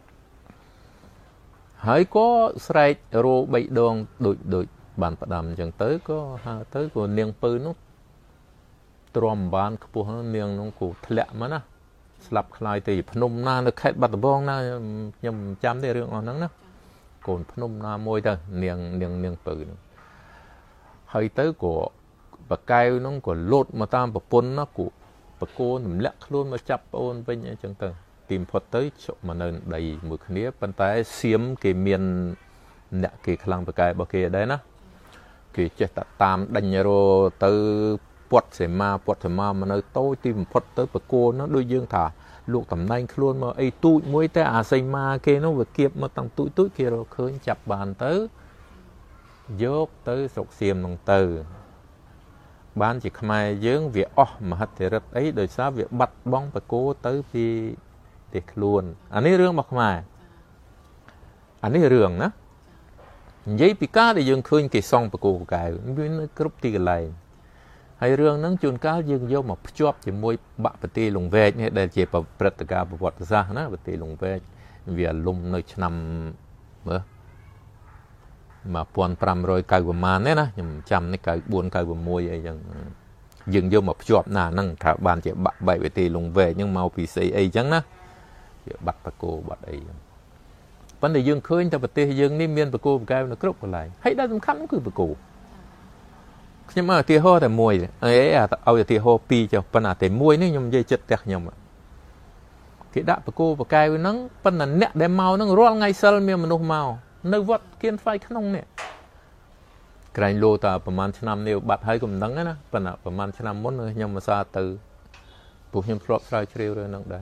S7: hãy có sậy ro bảy đòn đội đội bàn bắt đầm chẳng tới có tới của niềng pư nó tròn bàn cái bộ nó niềng nó cụ thẹn mà na sập khai thì phnom na nó khai bát bong na nhầm chăm để riêng on nắng na còn phnom na môi ta niềng niềng niềng pư hay tới của bậc cai nó của lột mà tam bậc pôn nó của bậc cô nằm lẹ luôn mà chập ôn bên như chẳng từng tìm phật tới chỗ mà nơi đầy mực nía bàn tay xiêm cái miền nè cái khlang bậc cai bậc kia đấy na cái chết tam đánh rồi từ quật sẽ ma quật sẽ ma mà nơi tôi tìm phật tới bậc cô nó đôi dương thả luộc tầm nanh luôn mà ấy tụi mũi té à xây ma kia nó vừa kiếp mà tăng tụi tụi kia rồi khơi chập bàn tới dốt tới sọc xiêm bằng từ ban chỉ khai dướng việc oh mà hết thể rất ấy đời sao việc bắt bóng bậc cô tới vì để luôn anh ấy rương bậc mày anh ấy rương đó giấy bị cá để dương khơi cái song bậc cô cái nó cướp tì cái này hay rương nắng chun cá dương vô một chóp chỉ môi bạ bát tì lùng về như đây chỉ bảo bật cả bảo vật ra nó bát tì lùng về vì lùng nơi nằm nữa mà buồn pram rồi cài của màn đấy na nhầm chăm cái cài buồn cài của môi ấy chẳng dừng vô một chọp nà năng thảo bàn chỉ bạc bảy về tì lùng về nhưng màu pì xì ấy chẳng na bạc bạc cô bạc ấy vấn đề dương khơi ta bạc tì dương niêm miên bạc cô cài nó cướp lại hay đã dùng khăn cứ bạc cô nhưng mà tì ho tại môi ấy à ao tì ho pi cho phần à tì môi nếu nhầm dây chật tẹt nhầm cái đạn bạc cô bạc cài nắng phần là nẹt đem màu nó roll ngay sal miên mà nô màu nơi vật kiên phai khăn ông nè cái lô taประมาณ năm nêu bạt hay cùng nắng á phần nào ประมาณ năm mốt nữa nhưng mà xa từ buộc nhầm flop sai treo rồi nắng đây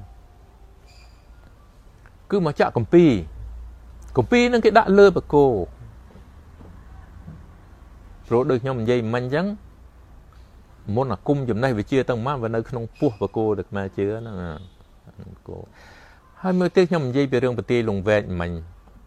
S7: cứ mà chạ cầm pi cầm pi nó cái đạn lơ bạc cô rồi được nhầm dây manh trắng muốn là cung chùm này phải chia tầng mát và nơi không pua bạc cô được mà chưa nó cô hai mươi tiếc nhầm dây về đường bạc tì lùng về mình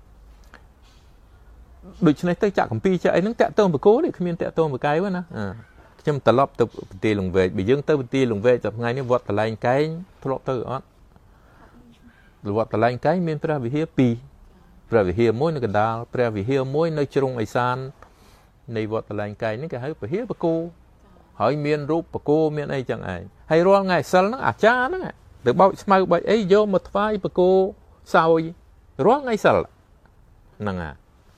S7: đôi khi này tới chạm cầm pi cho ấy nó tẹt tôm bạc cố để không miên tẹt tôm một cái quá na, chấm tạt lóp từ tì lùng về bị dương tới tì lùng về chập ngay nó vọt tạt lại cái lóp từ đó, vọt tạt lại cái miên pra vì hiệp pi, pra vì hiệp môi nó cái đào, pra vì hiệp môi nơi trông ấy san, này vọt tạt lại cái những cái hơi phải hiệp bạc cố, hỏi miên rúp bà cô miên ấy chẳng ai hay rồi ngày sau nó à cha nó từ bao mau bay ấy vô một vai bà cô sao rồi ngày sau nè à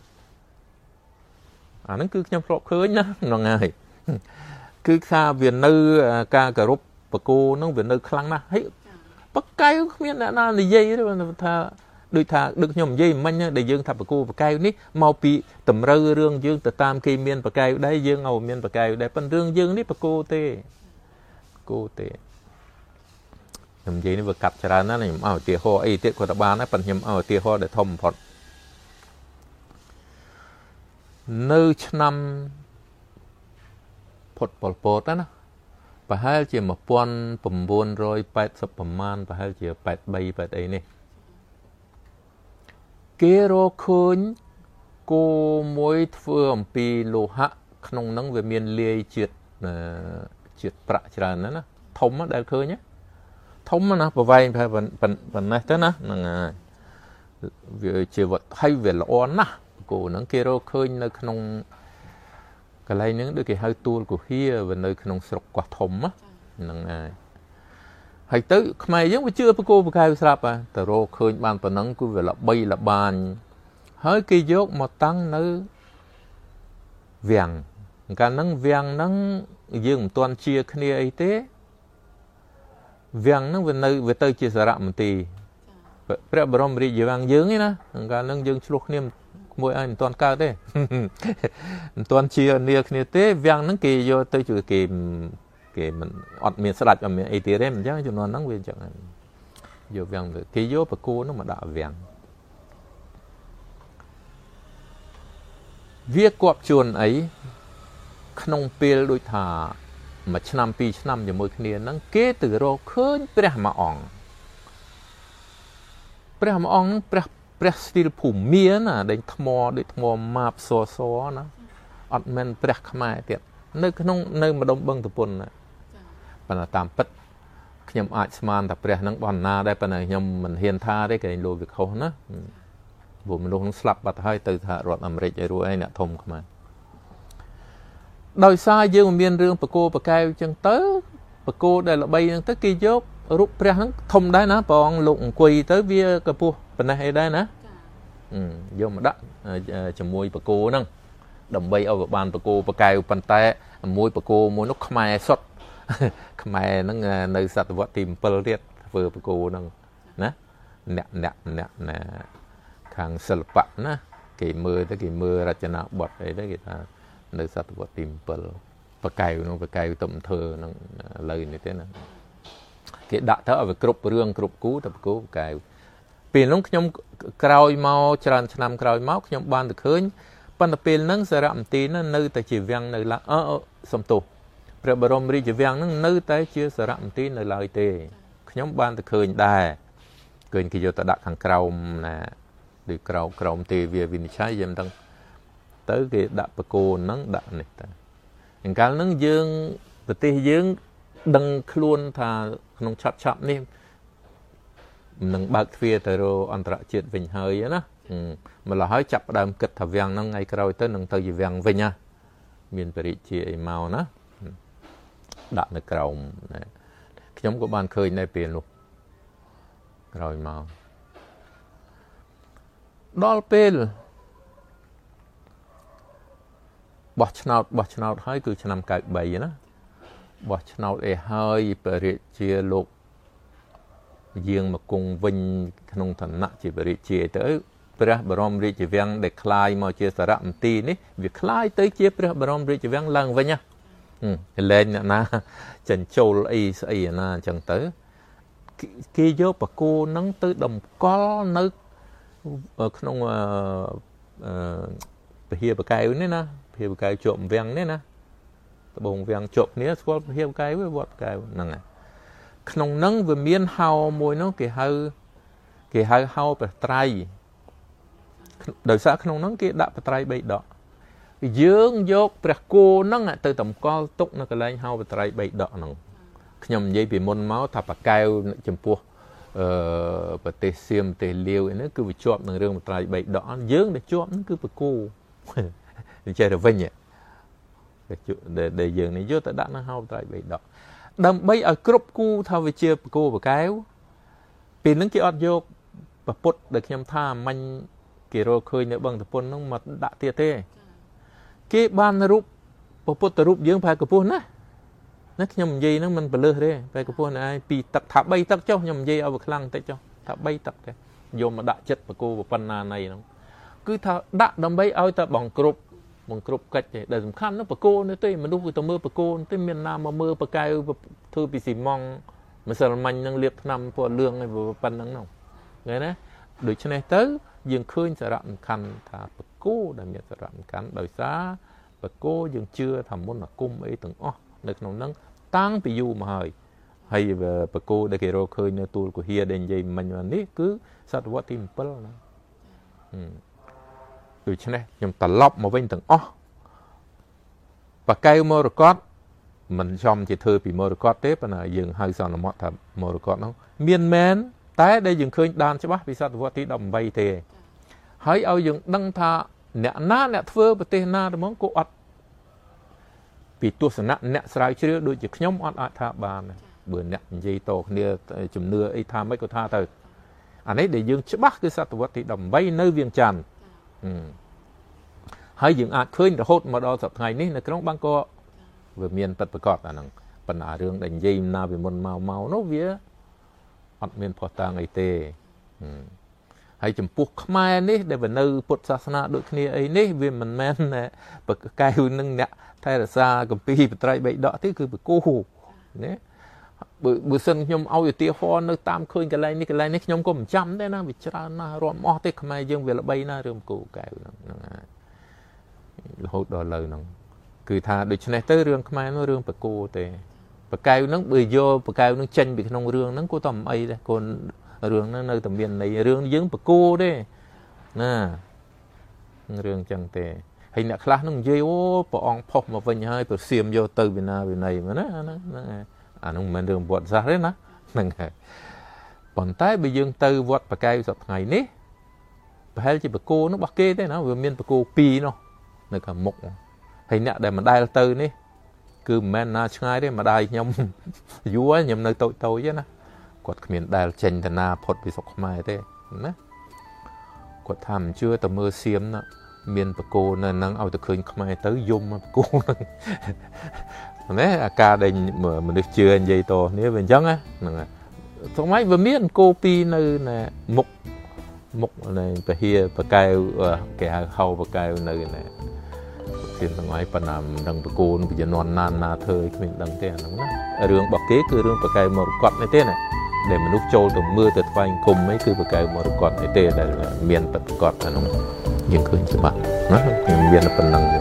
S7: à nó cứ nhầm lọt khơi nhá nè ngày cứ xa việt nữ ca cà rúp bà cô nó việt nữ khăn na hay bắt cái miên đã na là dây đó tha đôi thà được nhom dây manh để dương thập bà cô bà cái ní mau bị tầm rơ rương dương từ tam kỳ miên bà cái đây dương ngầu miên bà cái đây phần rương dương ní bà cô tê cô tê nhom dây nó vừa cặp chả nó này ao tiệt ho ấy tiệt của tập ba nó phần nhom ao tiệt ho để thom phật nơi năm phật phật phật đó bà hai chỉ một pon bầm buồn rồi bẹt sập bầm man bà hai chỉ bẹt bay bẹt ấy nè kế rô khơi cô mối phượng pi lô hạ không nắng về miền lê triệt triệt bạ tràn đó nè thống á đại khơi nhé thống á nè bà vay phải vận vận vận này thế nè là về chỉ vật hay về là on nè cô nắng kế rô khơi nơi không cái này những đứa cái hơi tua của hia và nơi không sọc quạt thống á là hay tới mày giống như chưa bà cô bà cái sạp à tờ rô khơi bàn bà nắng cứ về là bay là bàn hơi kỳ dốt mà tăng nơi vàng cả nắng vàng nắng dương toàn chia kia ấy thế vàng nắng về nơi về tới chia sẻ một tí bây giờ brom đi vàng dương ấy nè cả nắng dương chuộc niêm mỗi anh toàn cao thế toàn chia nia kia thế vàng nắng kỳ vô tới chữ kỳ cái mình ọt miền sạch ở miền ấy mình chắc cho nó nắng về chẳng hạn vô vàng được cái vô bà cô nó mà đã vàng việc quặp chuồn ấy không pil đôi thà mà năm pi năm giờ mỗi khi nắng kế từ rồi khơi pre mà ong pre mà ong pre pre stil phủ miên à để thò để thò map xóa xóa nó ọt men pre khai tiệt nơi không nơi mà đông bưng từ pun này bà tạm bất nhầm ai man tập rèn nắng bòn na đây bà này nhầm mình hiền tha đấy cái lô việc khó nó vụ mình luôn slap bật hai từ thả rọt làm rệt rồi ruồi nè thùng mà đôi sai dương miền rương bà cô bà cao chân tớ bà cô đây là bay tới kia dốt rút rèn nắng thông đấy ná bọn lụng quỳ tới vía cà pua bà này đây ná vô mà đắt chầm môi bà cô nâng đầm bay ở bàn bà cô bà cao bàn tay môi bà cô môi nó khai xuất mày nó nơi sạch vợ tìm pel riết vừa bà cô nâng nè nè nè nè nè khang sờ bạc nè cái mưa tới cái mưa ra cho nó bọt đấy đấy người ta nơi sạch vợ tìm pel bà cày nó bà cày tụm thơ nó lời như thế này cái đã thở về cướp rương cướp cú tập cú cày pin nó nhom cày mau tràn năm cày máu nhom ban được khơi ban tập pin nó sẽ rạm tí nó nơi tại chỉ vang nơi là ơ sầm tùព្រះបរមរាជវាំងនឹងនៅតែជាសារមន្ទីរនៅឡើយទេខ្ញុំបានទៅឃើញដែរឃើញគេយកទៅដាក់ខាងក្រោមណាដូចក្រោមក្រោមទេវាវិនិច្ឆ័យយ៉ាងហ្នឹងទៅគេដាក់បកគោហ្នឹងដាក់នេះតាអញ្ចឹងហ្នឹងយើងប្រទេសយើងដឹងខ្លួនថាក្នុងឆាប់ឆាប់នេះនឹងបើកទ្វារទៅរកអន្តរជាតិវិញហើយណាម្ល៉េះហើយចាប់ផ្ដើមគិតថាវាំងហ្នឹងថ្ងៃក្រោយទៅនឹងទៅជាវាំងវិញណាមានបរិជាអីមកណាដាក់នៅក្រោមខ្ញុំក៏បានឃើញនៅពេលនោះក្រោយមកដល់ពេលបោះឆ្នោតបោះឆ្នោតហើយគឺឆ្នាំ九三ណាបោះឆ្នោតអីហើយបរិជាលោកយាងមកគង់វិញក្នុងឋានៈជាបរិជាទៅព្រះបរមរាជវាំងដែលคล้ายមកជាសារមន្ទីរនេះវាคล้ายទៅជាព្រះបរមរាជវាំងឡើងវិញណាលែងណាចិញ្ចូលអីស្អីណាអញ្ចឹងទៅគេយកបកគោហ្នឹងទៅតម្កល់នៅក្នុងអឺពហិបកែវនេះណាពហិបកែវជាប់វាំងនេះណាត្បូងវាំងជាប់គ្នាស្គាល់ពហិបកែវវាវត្តកែវហ្នឹងហើយក្នុងហ្នឹងវាមានហោមួយនោះគេហៅគេហៅហោប្រត្រៃដោយសារក្នុងហ្នឹងគេដាក់ប្រត្រៃបីដកយើងយកព្រះគោហ្នឹងទៅតម្កល់ទុកនៅកន្លែងហៅបត្រៃបីដកហ្នឹងខ្ញុំនិយាយពីមុនមកថាបកែវចំពោះអឺប្រទេសសៀមប្រទេសលាវឯនេះគឺវាជាប់នឹងរឿងបត្រៃបីដកយើងដែលជាប់ហ្នឹងគឺបកគោអញ្ចឹងទៅវិញដែលដែលយើងនេះយកទៅដាក់នៅហោត្រៃបីដកដើម្បីឲ្យគ្រប់គូថាវាជាបកគោបកែវពេលហ្នឹងគេអត់យកប្រពុតដែលខ្ញុំថាមាញ់គេរកឃើញនៅបឹងតពុនហ្នឹងមកដាក់ទៀតទេគេបានរូបប្រពុតរូបយើងប្រហែលកម្ពស់ណាណាខ្ញុំនិយាយហ្នឹងមិនបលឹះទេប្រហែលកម្ពស់ណាឯងពីទឹកថាបីទឹកចុះខ្ញុំនិយាយឲ្យវាខ្លាំងតិចចុះថាបីទឹកទេយកមកដាក់ចិត្តបកគោប៉ុណ្ណាណៃហ្នឹងគឺថាដាក់ដើម្បីឲ្យតែបងគ្រប់បងគ្រប់កិច្ចទេដែលសំខាន់នោះបកគោនេះទេមនុស្សវាទៅមើលបកគោទេមានណាមកមើលបកែវធ្វើពីស៊ីម៉ងម្សិលមិញនឹងលាបថ្នាំពណ៌លឿងឯប៉ុណ្ណឹងនោះឃើញណាដូច្នេះទៅយើងឃើញសារៈសំខាន់ថាបកគោដែលមានសារៈសំខាន់ដោយសារបកគោយើងជឿថាមុនអាគមអីទាំងអស់នៅក្នុងហ្នឹងតាំងពីយូរមកហើយហើយបកគោដែលគេរកឃើញនៅទួលគុហាដែលនិយាយមិញនេះគឺសតវត្សទី7ណាដូច្នេះខ្ញុំត្រឡប់មកវិញទាំងអស់បកែវមរកតមិនចំជាធ្វើពីមរកតទេប៉ុន្តែយើងហៅសន្មតថាមរកតនោះមានមែនតែដែលយើងឃើញដានច្បាស់ពីសតវត្សទី18ទេហើយឲ្យយើងដឹងថាអ្នកណាអ្នកធ្វើប្រទេសណាត្មងក៏អត់ពីទស្សនៈអ្នកស្រាវជ្រាវដូចជាខ្ញុំអត់អាចថាបានបើអ្នកនិយាយតគ្នាជំនឿអីថាមិនក៏ថាទៅអានេះដែលយើងច្បាស់គឺសតវត្សទី18នៅវៀងច័ន្ទហើយយើងអាចឃើញរហូតមកដល់សប្តាហ៍នេះនៅក្នុងបាងកកវាមានពិតប្រាកដអាហ្នឹងប៉ុន្តែរឿងដែលនិយាយណាពីមុនមកមកនោះវាអត់មានផុសតាងអីទេហើយចំពោះខ្មែរនេះដែលនៅពុទ្ធសាសនាដូចគ្នាអីនេះវាមិនមែនបកកែវនឹងអ្នកថែរក្សាកម្ពីបត្រៃបីដកទេគឺបកគោណាបើបើសិនខ្ញុំឲ្យឧទាហរណ៍នៅតាមឃើញកន្លែងនេះកន្លែងនេះខ្ញុំក៏មិនចាំដែរណាវាច្រើនណាស់រាប់អស់ទេខ្មែរយើងវាល្បីណាស់រឿងគោកែវហ្នឹងហ្នឹងហើយរហូតដល់លើហ្នឹងគឺថាដូច្នេះទៅរឿងខ្មែរនោះរឿងបកគោទេបកែវហ្នឹងបើយកបកែវហ្នឹងចេញពីក្នុងរឿងហ្នឹងក៏តែមិនអីដែរកូនរឿងហ្នឹងនៅតែមានន័យរឿងយើងបកគោទេណារឿងចឹងទេហើយអ្នកខ្លះហ្នឹងនិយាយអូព្រះអង្គផុសមកវិញហើយប្រសៀមយកទៅវិណាវិន័យមកណាអាហ្នឹងហ្នឹងអាហ្នឹងមិនមែនរឿងវត្តសាសទេណាហ្នឹងហើយប៉ុន្តែបើយើងទៅវត្តបកែវសប្តាហ៍នេះប្រហែលជាបកគោនោះរបស់គេទេណាវាមានបកគោពីរនោះនៅខាងមុខហើយអ្នកដែលមិនដែលទៅនេះគឺមិនមែនណាឆ្ងាយទេម្ដាយខ្ញុំយូរហើយខ្ញុំនៅតូចតូចណាគាត់គ្មានដែលចេញតាណាផុតពីស្រុកខ្មែរទេណាគាត់ថាមិនជឿតែមើលសៀមណាមានបកគោនៅហ្នឹងឲ្យតែឃើញខ្មែរទៅយំបកគោហ្នឹងណាអាការដែលមនុស្សជឿនិយាយតគ្នាវាអញ្ចឹងហ្នឹងហើយស្មៃវាមានគោពីរនៅមុខមុខនៃពហិបកែវគេហៅហៅបកែវនៅណាសៀមទាំងហើយប៉ុន្តែមិនដឹងបកគោពីជំនាន់ណាណាធ្វើគ្មានដឹងទេអាហ្នឹងណារឿងរបស់គេគឺរឿងបកែវមរកតនេះទេណាដែលមនុស្សចូលទៅមើលទៅថ្វាយគុំអីគឺបកែវមរកតនេះទេដែលមានបកកតអាហ្នឹងយើងឃើញច្បាស់ណាខ្ញុំមានប៉ុណ្ណឹងទេ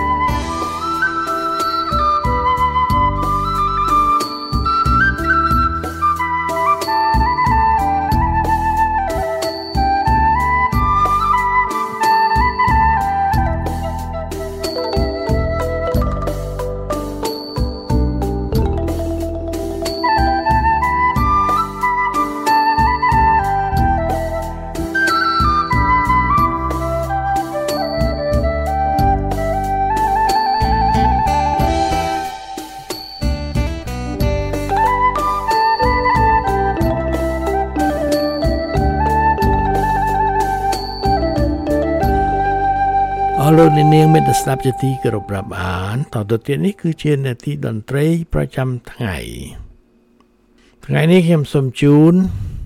S4: លោកនាងមានស្ដាប់ជាទីគោរពរាប់អានតទៅទៀតនេះគឺជានាទីតន្ត្រីប្រចាំថ្ងៃថ្ងៃនេះខ្ញុំសូមជូន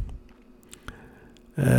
S4: អឺ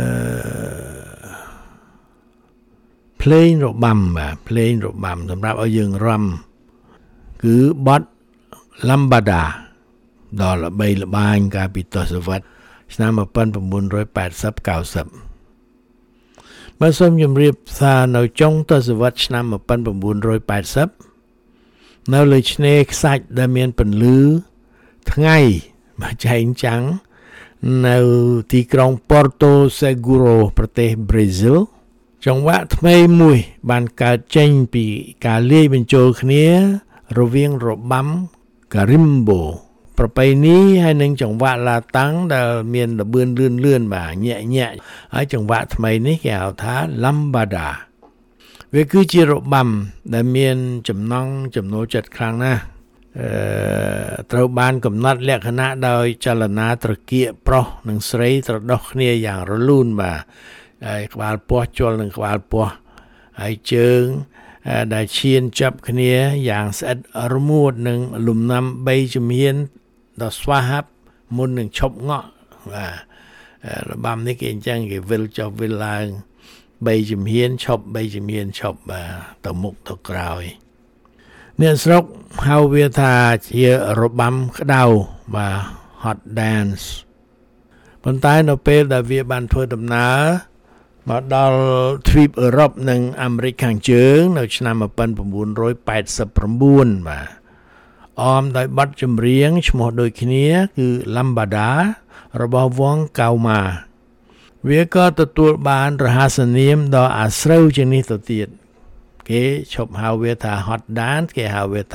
S4: ភ្លេងរបាំបាទភ្លេងរបាំសម្រាប់ឲ្យយើងរំគឺបទ Lambada ដ៏ល្បីល្បាញកាលពីទសវត្សរ៍ឆ្នាំmột nghìn chín trăm tám mươi เก้าสิบបើសូមជម្រាបថានៅចុងទសវត្សរ៍ឆ្នាំmột nghìn chín trăm tám mươiនៅលើឆ្នេរខ្សាច់ដែលមានពន្លឺថ្ងៃមកចែងចាំងនៅទីក្រុង Porto Seguro ប្រទេសប្រេស៊ីលចង្វាក់ថ្មីមួយបានកើតចេញពីការលាយបញ្ចូលគ្នារវាងរបាំ Carimbo ប្រពៃណីហើយនឹងចង្វាក់ឡាតាំងដែលមានល្បឿនលឿនលឿនបាទញាក់ញាក់ហើយចង្វាក់ថ្មីនេះគេហៅថា Lambada វាគឺជារបាំដែលមានចំណងចំណូលចិត្តខ្លាំងណាស់អឺត្រូវបានកំណត់លក្ខណៈដោយចលនាត្រកៀកប្រុសនិងស្រីត្រដោះគ្នាយ៉ាងរលូនបាទហើយក្បាលពោះជល់នឹងក្បាលពោះហើយជើងដែលឈានចាប់គ្នាយ៉ាងស្អិតរមួតនឹងលំនាំបីជំហានដ៏ស្វាហាប់មុននឹងឈប់ងក់បាទរបាំនេះគេអញ្ចឹងគេវិលចុះវិលឡើងបីជំហានឈប់បីជំហានឈប់បាទទៅមុខទៅក្រោយអ្នកស្រុកហៅវាថាជារបាំក្តៅបាទ hot dance ប៉ុន្តែនៅពេលដែលវាបានធ្វើដំណើរមកដល់ទ្វីបអឺរ៉ុបនិងអាមេរិកខាងជើងនៅឆ្នាំnineteen eighty-nineបាទអមដោយបទចម្រៀងឈ្មោះដូចគ្នាគឺ Lambada របស់វងកៅម៉ាវាក៏ទទួលបានរហស្សនាមដ៏អាស្រូវជាងនេះទៅទៀតគេឈប់ហៅវាថា hot dance គេហៅវាថា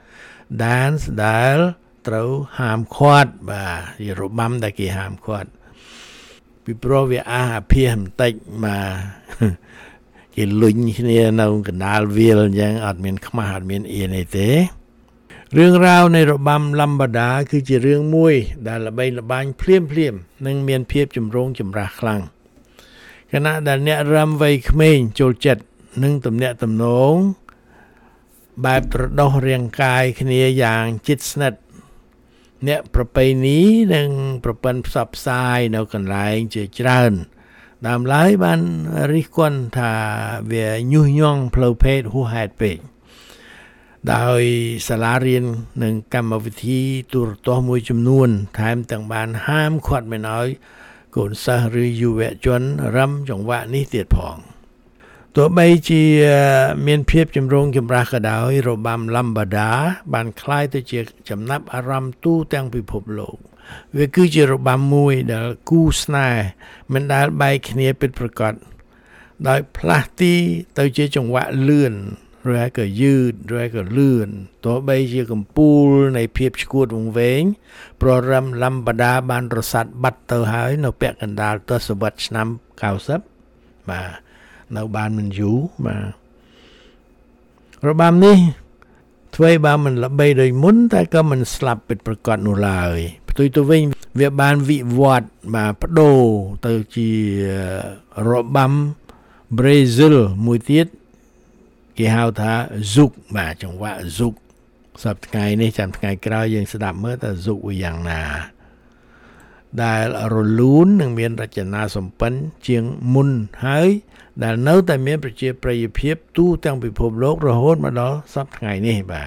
S4: dance ដែលត្រូវហាមឃាត់បាទជារបាំដែលគេហាមឃាត់ពីព្រោះវាអាអាភាសបន្តិចបាទគេលុញគ្នានៅកណ្ដាលវាលអញ្ចឹងអត់មានខ្មាស់អត់មានអៀនអីទេរឿងរ៉ាវនៃរបាំ Lambada គឺជារឿងមួយដែលល្បីល្បាញភ្លាមភ្លាមនិងមានភាពចម្រូងចម្រាសខ្លាំងខណៈដែលអ្នករំវ័យក្មេងចូលចិត្តនឹងទំនាក់ទំនងបែបប្រដោះរាងកាយគ្នាយ៉ាងជិតស្និទ្ធអ្នកប្រពៃណីនិងប្រព័ន្ធផ្សព្វផ្សាយនៅកន្លែងជាច្រើនដើមឡើយបានរិះគន់ថាវាញុះញង់ផ្លូវភេទហួសហេតុពេកដោយសាលារៀននិងកម្មវិធីទូរទស្សន៍មួយចំនួនថែមទាំងបានហាមឃាត់មិនឲ្យកូនសិស្សឬយុវជនរំចង្វាក់នេះទៀតផងទោះបីជាមានភាពចម្រូងចម្រាសក៏ដោយរបាំ Lambada បានคล้ายទៅជាចំណាប់អារម្មណ៍ទូទាំងពិភពលោកវាគឺជារបាំមួយដែលគូស្នេហ៍មិនដែលបែកគ្នាពិតប្រាកដដោយផ្លាស់ទីទៅជាចង្វាក់លឿនឬក៏យឺតឬក៏លឿនទោះបីជាកំពូលនៃភាពឈួតវង្វេងប្ររំ Lambada បានរសាត់បាត់ទៅហើយនៅពាក់កណ្ដាលទសវត្សរ៍ឆ្នាំninetyបាទនៅបានមិនយូរបាទរបាំនេះធ្វើឲ្យបានមិនល្បីដូចមុនតែក៏មិនស្លាប់ពិតប្រាកដនោះឡើយផ្ទុយទៅវិញវាបានវិវត្តបាទបដូរទៅជារបាំប្រេស៊ីលមួយទៀតគេហៅថា Zouk បាទចង្វាក់ Zouk សប្តាហ៍ថ្ងៃនេះចាំថ្ងៃក្រោយយើងស្ដាប់មើលថា Zouk វាយ៉ាងណាដែលរលូននិងមានរចនាសម្ព័ន្ធជាងមុនហើយដែលនៅតែមានប្រជាប្រិយភាពទូទាំងពិភពលោករហូតមកដល់សប្តាហ៍ថ្ងៃនេះបាទ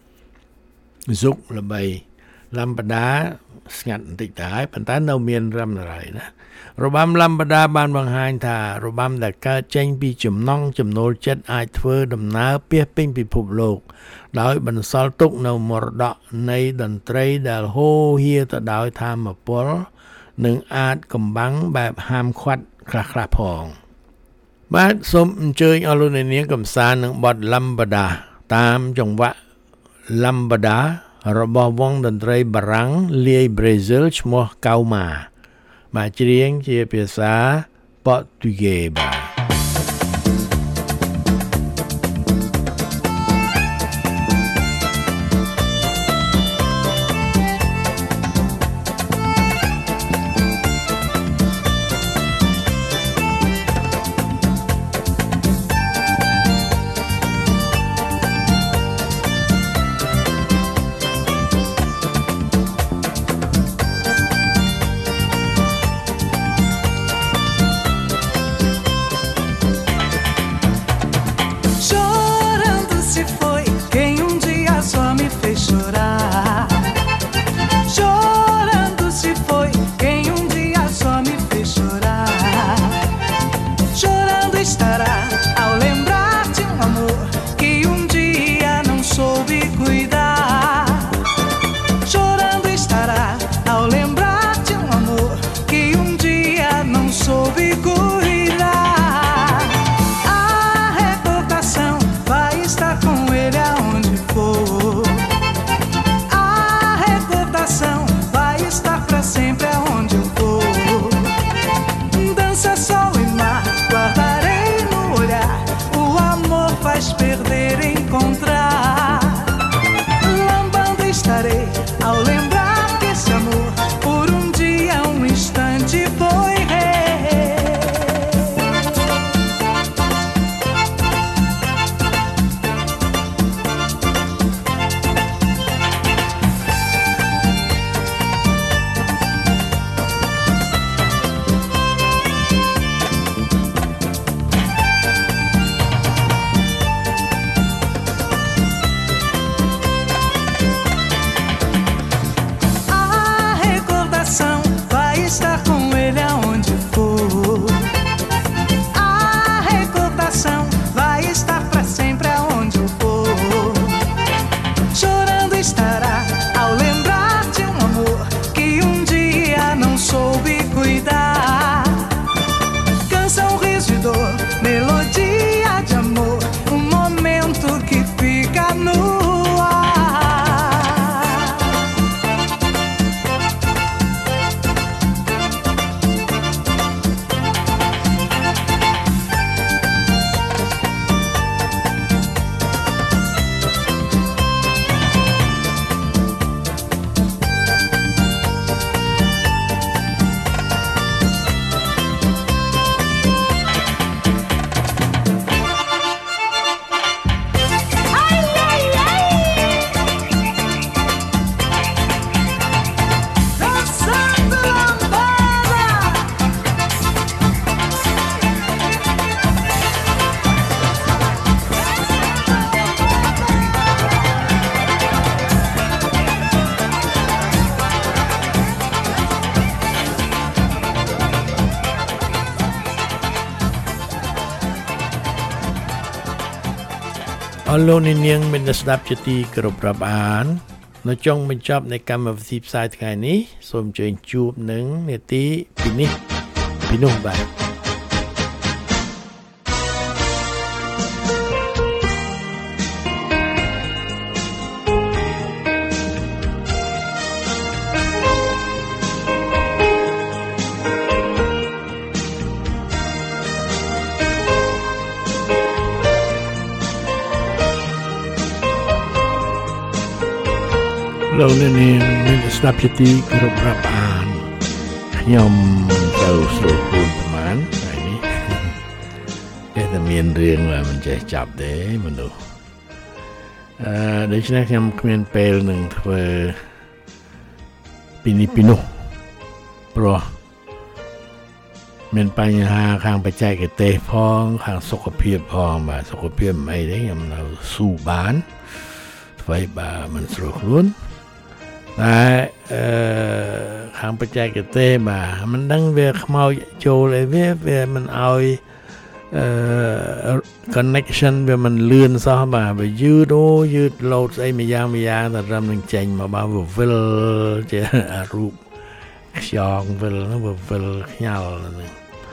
S4: Zouk ល្បី Lambada ស្ងាត់បន្តិចទៅហើយប៉ុន្តែនៅមានរំរាយណារបាំ Lambada បានបង្ហាញថារបាំដែលកើតចេញពីចំណង់ចំណូលចិត្តអាចធ្វើដំណើរពាសពេញពិភពលោកដោយបន្សល់ទុកនៅមរតកនៃតន្ត្រីដែលហូរហៀរទៅដោយថាមពលនិងអាចកំបាំងបែបហាមឃាត់ខ្លះៗផងបាទសូមអញ្ជើញអស់លោកអ្នកនាងកំសាន្តនឹងបទ Lambada តាមចង្វាក់ Lambada របស់វងតន្ត្រីបារាំងលាយប្រេស៊ីលឈ្មោះកៅម៉ាបាទច្រៀងជាភាសាប៉ូទុយហ្គេបាទ
S8: Lambada
S4: អរលោកនាងមានស្ដាប់ជាទីគោរពរាប់អាននៅចុងបញ្ចប់នៃកម្មវិធីផ្សាយថ្ងៃនេះសូមអញ្ជើញជួបនឹងនាទីពីនេះពីនោះបាទលោកនាងមានស្ដាប់ជាទីគោរពរាប់អានខ្ញុំទៅស្រួលខ្លួនប្រហែលថ្ងៃនេះតែតែមានរឿងមិនចេះចាប់ទេមនុស្សអឺដូច្នេះខ្ញុំគ្មានពេលនឹងធ្វើពីនេះពីនោះព្រោះមានបញ្ហាខាងបច្ចេកទេសផងខាងសុខភាពផងបាទសុខភាពមិនអីទេខ្ញុំនៅស៊ូបានធ្វើបើមិនស្រួលខ្លួនតែអឺខាងបច្ចេកទេសបាទមិនដឹងវាខ្មោចចូលអីវាវាមិនឲ្យអឺ connection វាមិនលឿនសោះបាទវាយឺតអូយឺត load ស្អីមួយយ៉ាងមួយយ៉ាងតែរឹមនឹងចេញមកបាទវាវិលជារូបខ្យងវិលវាវិលខ្ញាល់ហ្នឹង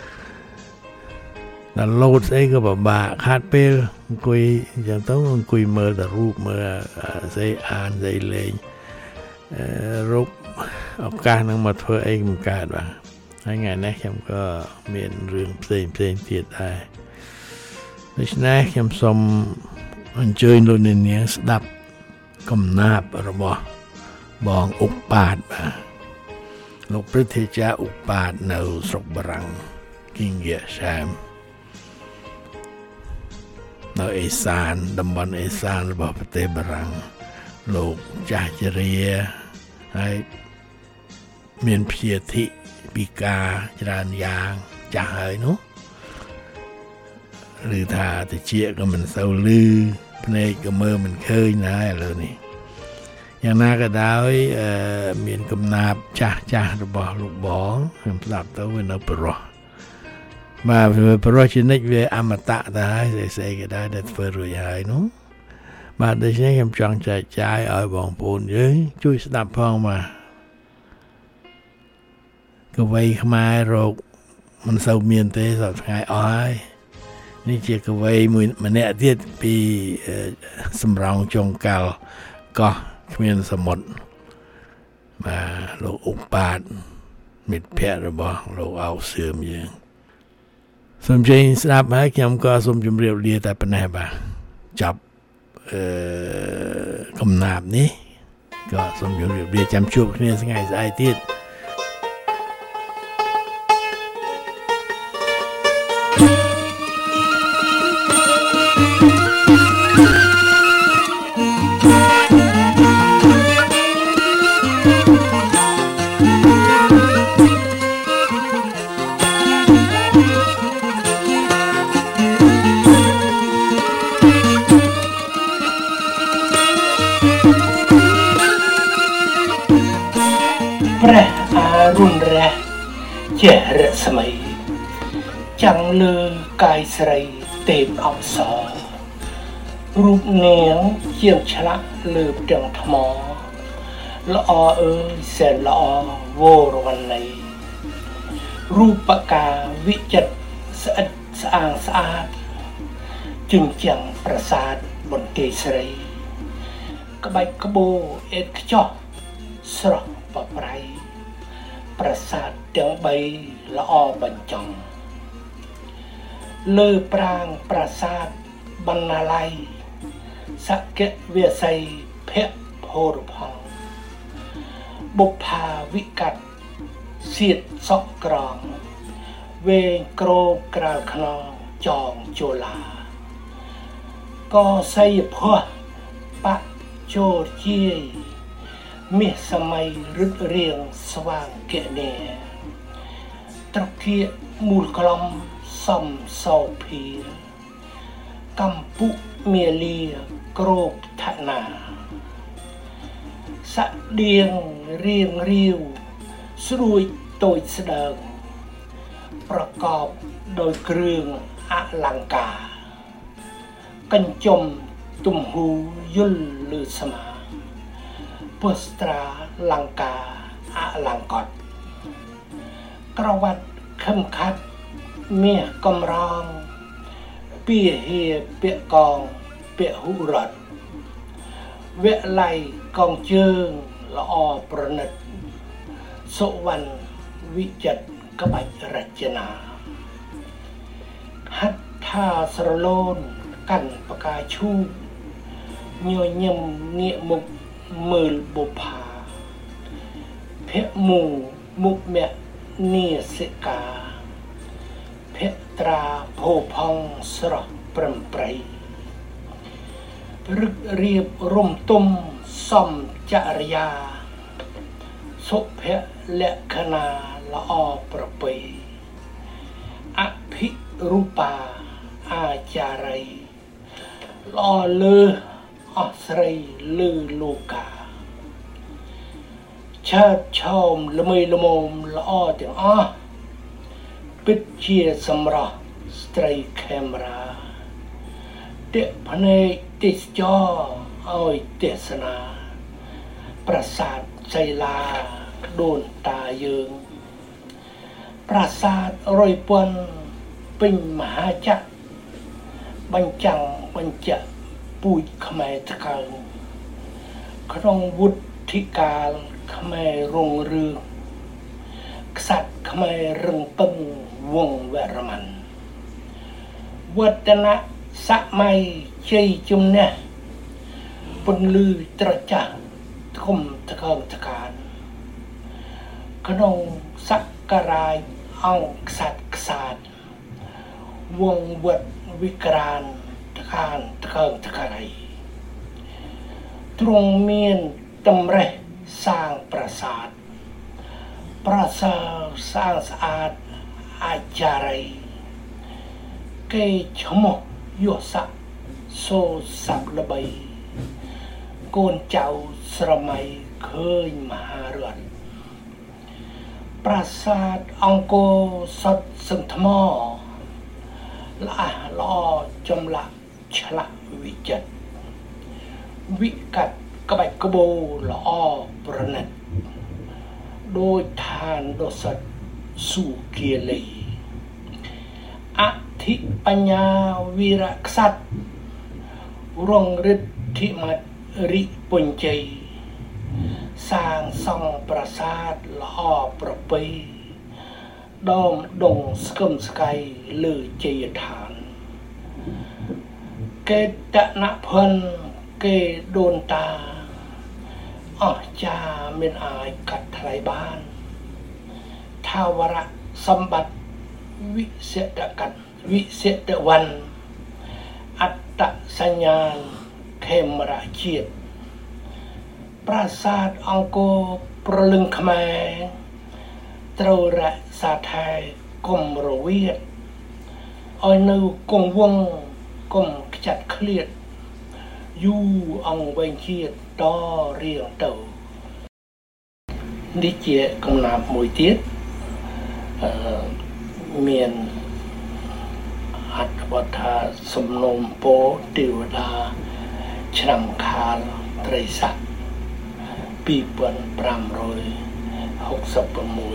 S4: ដល់ load ស្អីក៏ពិបាកខាតពេលអង្គុយអញ្ចឹងទៅអង្គុយមើលតែរូបមើលស្អីអានស្អីលេងរូបឱកាសនឹងមកធ្វើអីមិនកើតបាទហើយថ្ងៃនេះខ្ញុំក៏មានរឿងផ្សេងផ្សេងទៀតដែរដូច្នេះខ្ញុំសូមអញ្ជើញលោកអ្នកនាងស្ដាប់កំណាព្យរបស់បងឧបាទបាទលោកព្រឹទ្ធាចារ្យឧបាទនៅស្រុកបារាំងគីងហ្គាសាមនៅអេសានតំបន់អេសានរបស់ប្រទេសបារាំងលោកចាស់ជរាហើយមានព្យាធិពិការច្រើនយ៉ាងចាស់ហើយនោះឬថាតិចក៏មិនសូវលឺភ្នែកក៏មើលមិនឃើញណាឥឡូវនេះយ៉ាងណាក៏ដោយមានកំណាព្យចាស់ចាស់របស់លោកបងខ្ញុំស្ដាប់ទៅវានៅប្រុសបាទវាប្រុសជានិច្ចវាអមតៈទៅហើយស្អីក៏ដែរដែលធ្វើរួចហើយនោះបាទដូច្នេះខ្ញុំចង់ចែកចាយឲ្យបងប្អូនយើងជួយស្ដាប់ផងបាទកវីខ្មែររោគមិនសូវមានទេសប្តាហ៍ថ្ងៃអស់ហើយនេះជាកវីមួយម្នាក់ទៀតពីសំរោងចុងកាល់កោះគ្មានសមុទ្របាទលោកឧបាទមិត្តភក្តិរបស់លោកអោសឿមយើងសូមជើញស្ដាប់ហើយខ្ញុំក៏សូមជម្រាបលាតែប៉ុណ្ណេះបាទចាប់អឺកំណាព្យនេះក៏សូមជម្រាបលាចាំជួបគ្នាថ្ងៃស្អែកទៀត
S8: ព្រះអារុណរះជារស្មីចាំងលើកាយស្រីទេពអប្សររូបនាងជាងឆ្លាក់លើផ្ទាំងថ្មល្អអើយសែនល្អវរវណ្ណីរូបកាវិចិត្រស្អិតស្អាងស្អាតជញ្ជាំងប្រាសាទបន្ទាយស្រីក្បាច់ក្បូរអេតខ្ចោះស្រស់បប្រៃប្រាសាទទាំងបីល្អបញ្ចង់លើប្រាងប្រាសាទបណ្ណាល័យសក្យវាស័យភៈភោរផង់បុប្ផាវិក័តសៀតសក់ក្រងវែងក្រោបក្រាលខ្នងចងជឡាកស័យភ័បៈចូលជាយមាសសម័យរឹតរៀងស្វាងគនេត្រគៀកមូលក្លំសំសោភាកម្ពុមាលាក្រោបឋនាសដៀងរៀងរាវស្រួយតូចស្ដើងប្រកបដោយគ្រឿងអលង្ការកញ្ចុំទំហូយល់លើស្មាពុស្ត្រាលង្កាអលង្កតក្រវ៉ាត់ខឹមខាត់មាសកំរងពីហៀពាក់កងពាក់ហ៊ូរ៉ាត់វៈឡៃកងជើងល្អប្រណិតសុវណ្ណវិចិត្រក្បាច់រចនាហត្ថាស្រលូនកាន់ផ្កាឈូកញញឹមងាកមុខមើលបុប្ផាភៈមូមុខមៈនាសិកាភៈត្រាភោផង់ស្រស់ប្រំប្រៃរឹករៀបរំទុំសំចរិយាសុភៈលក្ខណៈល្អប្រពៃអភិរូបាអាចារ្យល្អលើអស្រីលើលោកាឆើតឆោមល្មីល្មមល្អទាំងអស់ពិតជាសម្រស់ស្ត្រីខេមរាទាក់ភ្នែកទេសចរឲ្យទេសនាប្រាសាទសីលាដូនតាយើងប្រាសាទរយពន្ធពេញមហាចក្របញ្ចាំងបញ្ជាក់ពូជខ្មែរថ្កើងក្នុងវុទ្ធិកាលខ្មែររុងរឿងក្សត្រខ្មែររឹងពឹងវង្សវរ្ម័នវឌ្ឍនៈសម័យជ័យជំនះពន្លឺត្រចះធំថ្កើងថ្កានក្នុងសក្ការៈអង្គក្សត្រក្សាតវង្សវត្តវិក្រានថ្កានថ្កើងថ្ការីទ្រង់មានតម្រេះសាងប្រាសាទប្រាសាទសាងស្អាតអាចារ្យគេឈ្មោះយោស័កសូស័កល្បីកូនចៅស្រមៃឃើញមហារដ្ឋប្រាសាទអង្គរសុតសឹងថ្មល្អះល្អចម្លាក់ឆ្លាក់វិចិត្រវិកាត់ក្បាច់ក្បូរល្អប្រណិតដោយឋានដុសិតសុគាលីអធិបញ្ញាវីរក្សត្ររងរិទ្ធិមត្តរិពុញ្ជ័យសាងសង់ប្រាសាទល្អប្រពៃដមដងស្គឹមស្កៃលើជ័យឋានកេតនភ័ណ្ឌគេដូនតាអស្ចារ្យមានអាចកាត់ថ្លៃបានថាវរៈសម្បត្តិវិសេតកតវិសេតវ័នអត្តសញ្ញាណខេមរៈជាតិប្រាសាទអង្គរប្រលឹងខ្មែរត្រូវរក្សាថែកុំរវាទឲ្យនៅគង់វង្សកុំខ្ចាត់ឃ្លាតយូរអង្គវែងជាតិតរៀងទៅនេះជាកំណាព្យមួយទៀតអឺមានអត្ថបទថាសំណូមពរទេវតាឆ្នាំខាលត្រីស័កពីរពាន់ប្រាំរយហុកសិប៦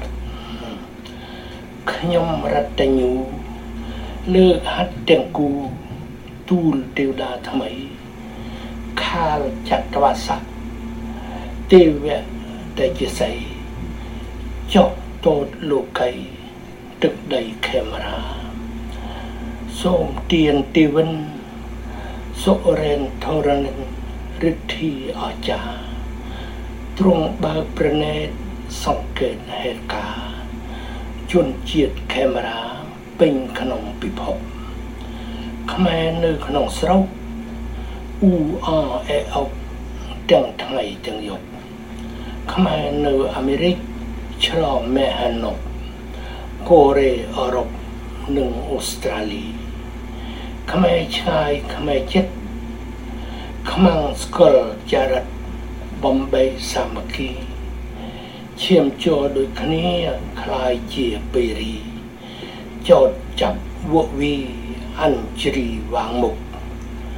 S8: ខ្ញុំរតញ្ញូលើកហាត់ទាំងគូទូលទេវតាថ្មីខាលចតវស័កទេវៈតេជសីចុះតូតលោកីទឹកដីខេមរាសូមទានទេវិនសុរេនធរនិនរិទ្ធីអស្ចារ្យទ្រង់បើកប្រណេតសង្កេតហេតុការណ៍ជនជាតិខេមរាពេញក្នុងពិភពខ្មែរនៅក្នុងស្រុកអ៊ូអអេអុកទាំងថ្ងៃទាំងយប់ខ្មែរនៅអាមេរិកឆ្លងមេហាណុកកូរ៉េអឺរ៉ុបនិងអូស្ត្រាលីខ្មែរឆ្ងាយខ្មែរជិតខ្មាំងស្គាល់ចរិតបំបីសាមគ្គីឈាមចូលដូចគ្នាคล้ายជាពេរីចោតចាប់វក់វីអញ្ជ្រីវាងមុខ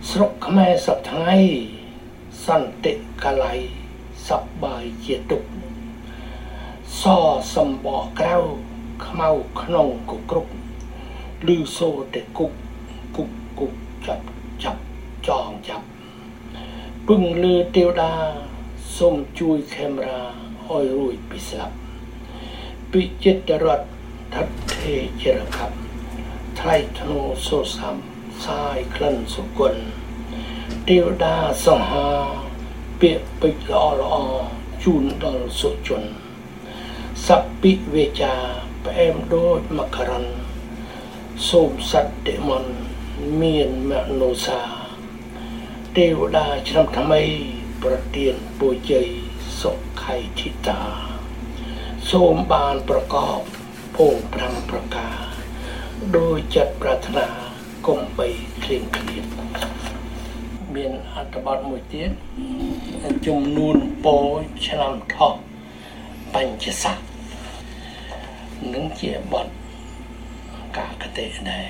S8: ស្រុកខ្មែរសពថ្ងៃសន្តិកាល័យសប្បាយជាទុកសសម្បកក្រៅខ្មៅក្នុងគុកគ្រប់ឮសូរតែគុកគុកគុកចាប់ចាប់ចងចាប់ពឹងលើទេវតាសូមជួយខេមរាឲ្យរួចពីស្លាប់ពិចិត្តរដ្ឋថិតថេជារកັບថ្លៃធ្នូសូសាំសាយក្លិនសុគន្ធទេវតាសង្ហាពាក្យពេចល្អល្អជូនដល់សុជនសពិវេចាផ្អែមដូចមករិនសូមសត្យតិមនមានមនោសាទេវតាឆ្នាំថ្មីប្រទានពរជ័យសុខៃធិតាសូមបានប្រកបពងប្រាំប្រការដោយចិត្តប្រាថ្នាកុំបីឃ្លៀងឃ្លាតមានអត្ថបទមួយទៀតចំនួនពោឆ្នាំថោះបញ្ញស័ក្តិនឹងជាបទកាកតេដែរ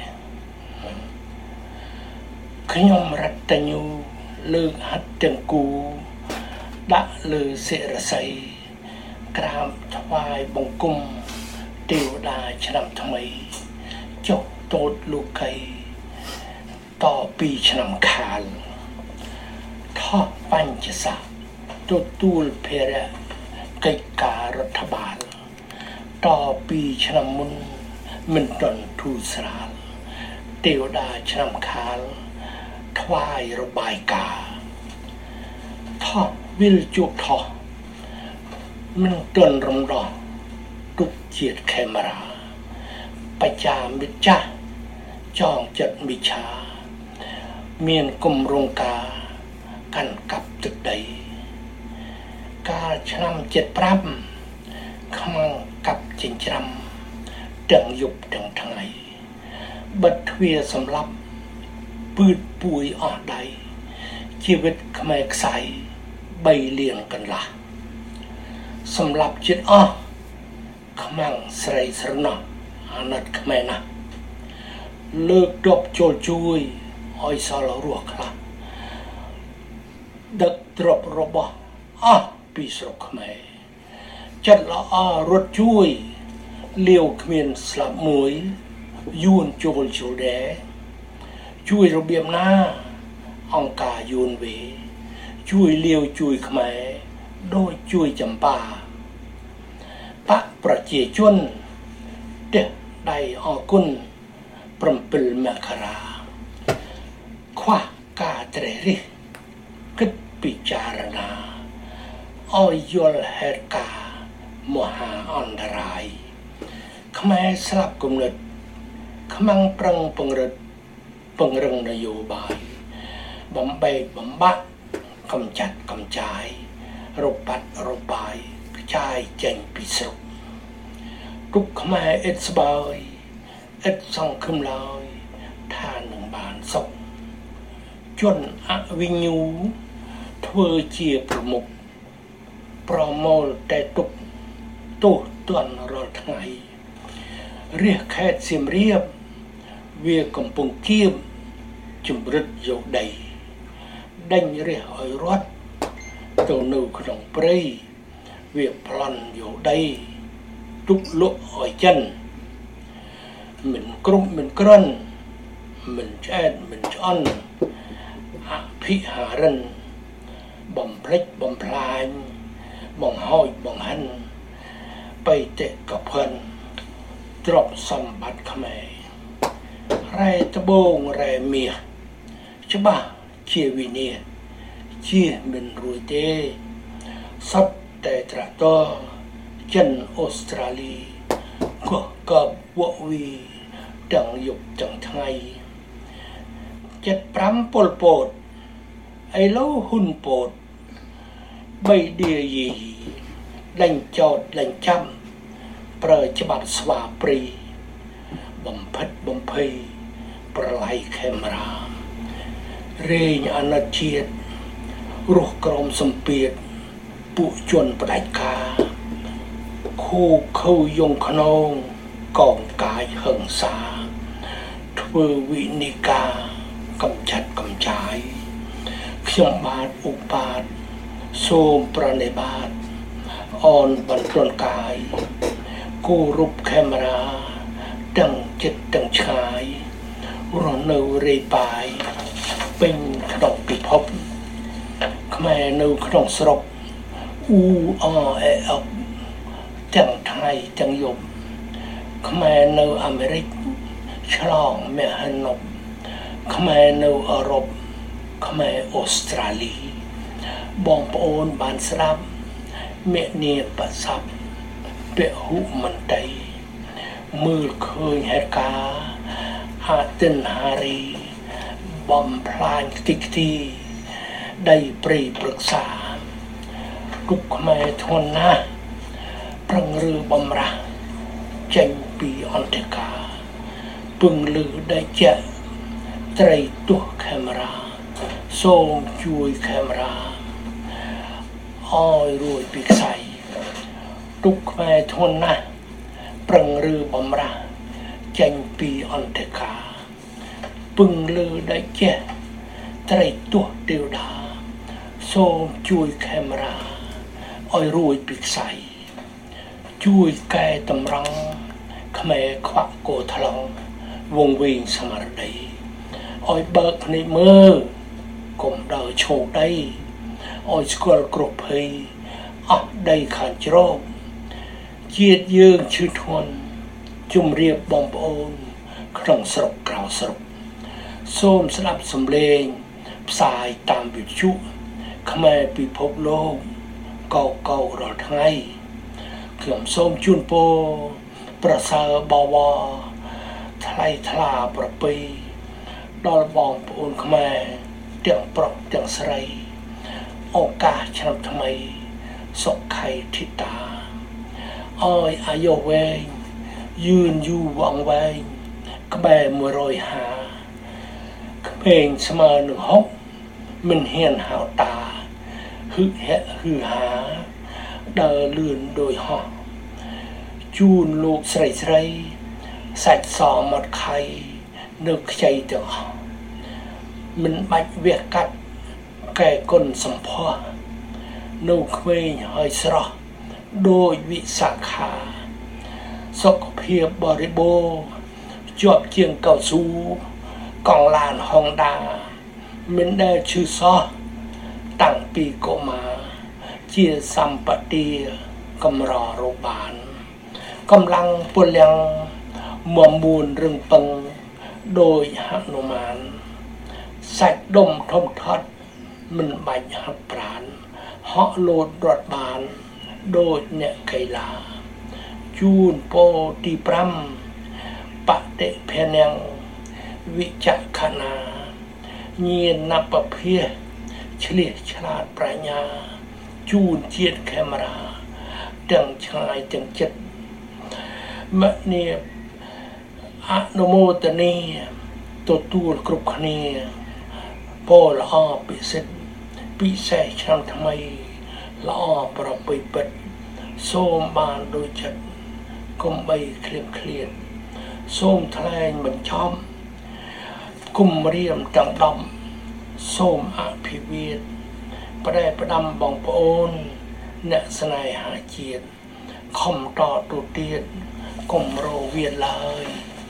S8: ខ្ញុំរតញ្ញូលើកហាត់ទាំងគូដាក់លើសិរស័យក្រាបថ្វាយបង្គំទេវតាឆ្នាំថ្មីចុះតូតលោកីតពីឆ្នាំខាលថោះបញ្ញស័ក្តិទទួលភារៈកិច្ចការរដ្ឋបាលតពីឆ្នាំមុនមិនទាន់ធូរស្រាលទេវតាឆ្នាំខាលថ្វាយរបាយការណ៍ថោះវិលជួបថោះមិនទាន់រំដោះទុកជាតិខេមរាបច្ចាមិច្ចាចងចិត្តមិឆាមានគម្រោងការកាន់កាប់ទឹកដីកាលឆ្នាំเจ็ดสิบห้าខ្មាំងកាប់ចិញ្ច្រាំទាំងយប់ទាំងថ្ងៃបិទទ្វារសម្លាប់ពឺតពួយអស់ដៃជីវិតខ្មែរខ្សៃបីលានកន្លះសម្លាប់ចិត្តអស់ខ្មាំងស្រីស្រណោះអាណិតខ្មែរណាស់លើកដប់ចូលជួយឲ្យសល់រស់ខ្លះដឹកទ្រព្យរបស់អស់ពីស្រុកខ្មែរចិត្តល្អរត់ជួយលាវគ្មានស្លាប់មួយយួនចូលជុលដែរជួយរបៀបណាអង្គការយួនវេជួយលាវជួយខ្មែរដូចជួយចម្ប៉ាបកប្រជាជនទេដៃអរគុណប្រំពិលមករាខ្វះការត្រេះរិះគិតពិចារណាឲ្យយល់ហេតុការណ៍មហាអន្តរាយខ្មែរស្លាប់គំនិតខ្មាំងប្រឹងពង្រឹងពង្រឹងនយោបាយបំបែកបំបាក់កំចាត់កំចាយរបាត់របាយខ្ចាយចេញពីស្រុកទុកខ្មែរអិតស្បើយអិតសង្ឃឹមឡើយថានឹងបានសុខជនអវិញ្ញូធ្វើជាប្រមុខប្រមូលតែទុកទោសទណ្ឌរាល់ថ្ងៃរះខេត្តសៀមរាបវាកំពុងគៀបជំរិតយកដីដេញរះឲ្យរត់ទៅនៅក្នុងព្រៃវាប្លន់យកដីទុកលក់ឲ្យចិនមិនគ្រប់មិនក្រន់មិនឆ្អែតមិនឆ្អន់អភិហារិនបំភ្លេចបំផ្លាញបង្ហោចបង្ហិនបៃតេកផិនទ្រព្យសម្បត្តិខ្មែររ៉ែត្បូងរ៉ែមាសច្បាស់ជាវិនាសជាមិនរួចទេសត្វតែត្រាក់ទ័រចិនអូស្ត្រាលីក៏កបវក់វីទាំងយប់ទាំងថ្ងៃเจ็ดสิบห้าពលពតឥឡូវហ៊ុនពតបីដៀយីដេញចោតដេញចាំប្រើច្បាប់ស្វាព្រីបំផិតបំភ័យប្រឡ័យខេមរារែងអណិតជាតិរស់ក្រមសម្ពាធពួកជនផ្ដាច់ការខូខើយងខ្នងកងកាយហឹង្សាធ្វើវិនិកាកំចាត់កំចាយខ្ញុំបាទឧបាទសូមប្រណិប័តអូនបន្ទន់កាយគូរូបកាមេរ៉ាទាំងចិត្តទាំងឆ្ងាយរស់នៅរាយប៉ាយពេញក្នុងពិភពខ្មែរនៅក្នុងស្រុកអ៊ូអអេអបទាំងថ្ងៃទាំងយប់ខ្មែរនៅអាមេរិកឆ្លងមហិនបខ្មែរនៅអឺរ៉ុបខ្មែរអូស្ត្រាលីបងប្អូនបានស្ដាប់មេនីបស័ព្ទពហុមន្ត្រីមើលឃើញហេតុការណ៍អតិនហារីបំផ្លាញខ្ទេចខ្ទីដីព្រៃព្រឹក្សាទុកខ្មែរធ្ងន់ណាស់ប្រឹងឬបំរាស់ចេញពីអន្តរការពឹងលឺដេចជាត្រីទុះកាមេរ៉ាសូមជួយកាមេរ៉ាអោយរួយពីខ្សែទុកខ្មែរធ្ងន់ណាស់ប្រឹងឬបំរាស់ចេញពីអន្តរការពឹងលឺដេចជាត្រីទុះទេវតាសូមជួយកាមេរ៉ាអោយរួយពីខ្សែជួយកែតម្រង់ខ្មែរខ្វាក់កោថ្លង់វងវែងស្មារតីអោយបើកភ្នែកមើលកុំដើរឈោកដីអោយស្គាល់គ្រប់ភ័យអស់ដីខាងជ្រោកជាតិយើងឈឺធ្ងន់ជំរាបបងប្អូនក្នុងស្រុកក្រៅស្រុកសូមស្ដាប់សំឡេងផ្សាយតាមវិទ្យុខ្មែរពិភពលោកកោកោរាល់ថ្ងៃខ្ញុំសូមជូនពរប្រសើរបវរថ្លៃថ្លាប្រពៃដល់បងប្អូនខ្មែរទាំងប្រុសទាំងស្រីឱកាសឆ្នាំថ្មីសុខៃធីតាអើយអាយុវែងយឺនយូរវង្វែងក្បែរមួយរយហារក្មេងស្មើនឹងហុកមិនហ៊ានហៅតាហឹកហែហឺហាដើរលឿនដោយហោះជូនលោកស្រីស្រីសាច់សមាត់ខៃនៅខ្ចីទាំងអស់មិនបាច់វះកាត់កែគុណសម្ផស្សនៅក្មេងហើយស្រស់ដោយវិសាខាសុខភាពបរិបូរណ៍ជាប់ជាងកៅស៊ូកង់ឡានហុងដាមិនដែលឈឺសោះតាំងពីកុមារជាសម្បទាកម្ររបានកម្លាំងពលំមមួនរឹងពឹងដោយហនុមានសាច់ដុំធំធាត់មិនបាច់ហាត់ប្រានហក់លោតរត់បានដោយអ្នកកីឡាជូនពរទីប្រាំបតិភេណងវិចក្ខណាញាណបភាឆ្លៀសឆ្លាតប្រាជ្ញាជូនជាតិកាមេរ៉ាទាំងឆ្ងាយទាំងចិត្តមនីអនុមោទនីទទួលគ្រប់គ្នាពលល្អពិសិដ្ឋពិសេសឆ្នាំថ្មីល្អប្រពៃពិតសូមបានដូចចិត្តកុំបីឃ្លៀងឃ្លានសូមថ្លែងបញ្ឆំគុំរៀមទាំងដំសូមអភិវាទផ្ដែផ្ដាំបងប្អូនអ្នកស្នេហាជាតិខំតទៅទៀតកុំរវាឡើយ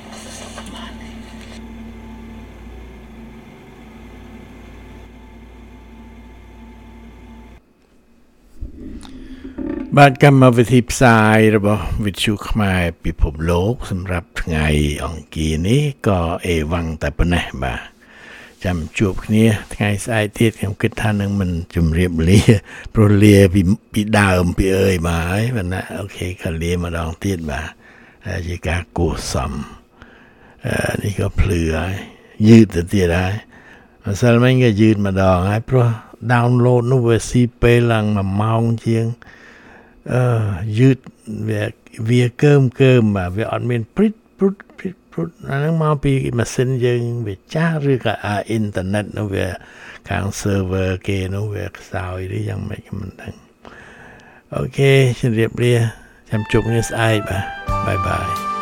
S4: បាទកម្មវិធីផ្សាយរបស់វិទ្យុខ្មែរពិភពលោកសម្រាប់ថ្ងៃអង្គារនេះក៏អេវ៉ាំងតែប៉ុណ្ណេះបាទចាំជួបគ្នាថ្ងៃស្អែកទៀតខ្ញុំគិតថានឹងមិនជម្រាបលាព្រោះលាពីពីដើមពីអើយមកហើយបាទណាអូខេក៏លាម្ដងទៀតបាទជាការគួរសមអឺនេះក៏ភ្លឺហើយយឺតទៅទៀតហើយម្សិលមិញក៏យឺតម្ដងហើយព្រោះ download នោះវាស៊ីពេលឡើងមួយម៉ោងជាងអឺយឺតវាវាកើមកើមបាទវាអត់មានព្រិតព្រុតព្រិតព្រុតអាហ្នឹងមកពីម៉ាស៊ីនយើងវាចាស់ឬក៏អាអ៊ីនធឺណិតនោះវាខាង server គេនោះវាខ្សោយឬយ៉ាងម៉េចក៏មិនដឹងអូខេជម្រាបលាចាំជួបគ្នាស្អែកបាទបាយបាយ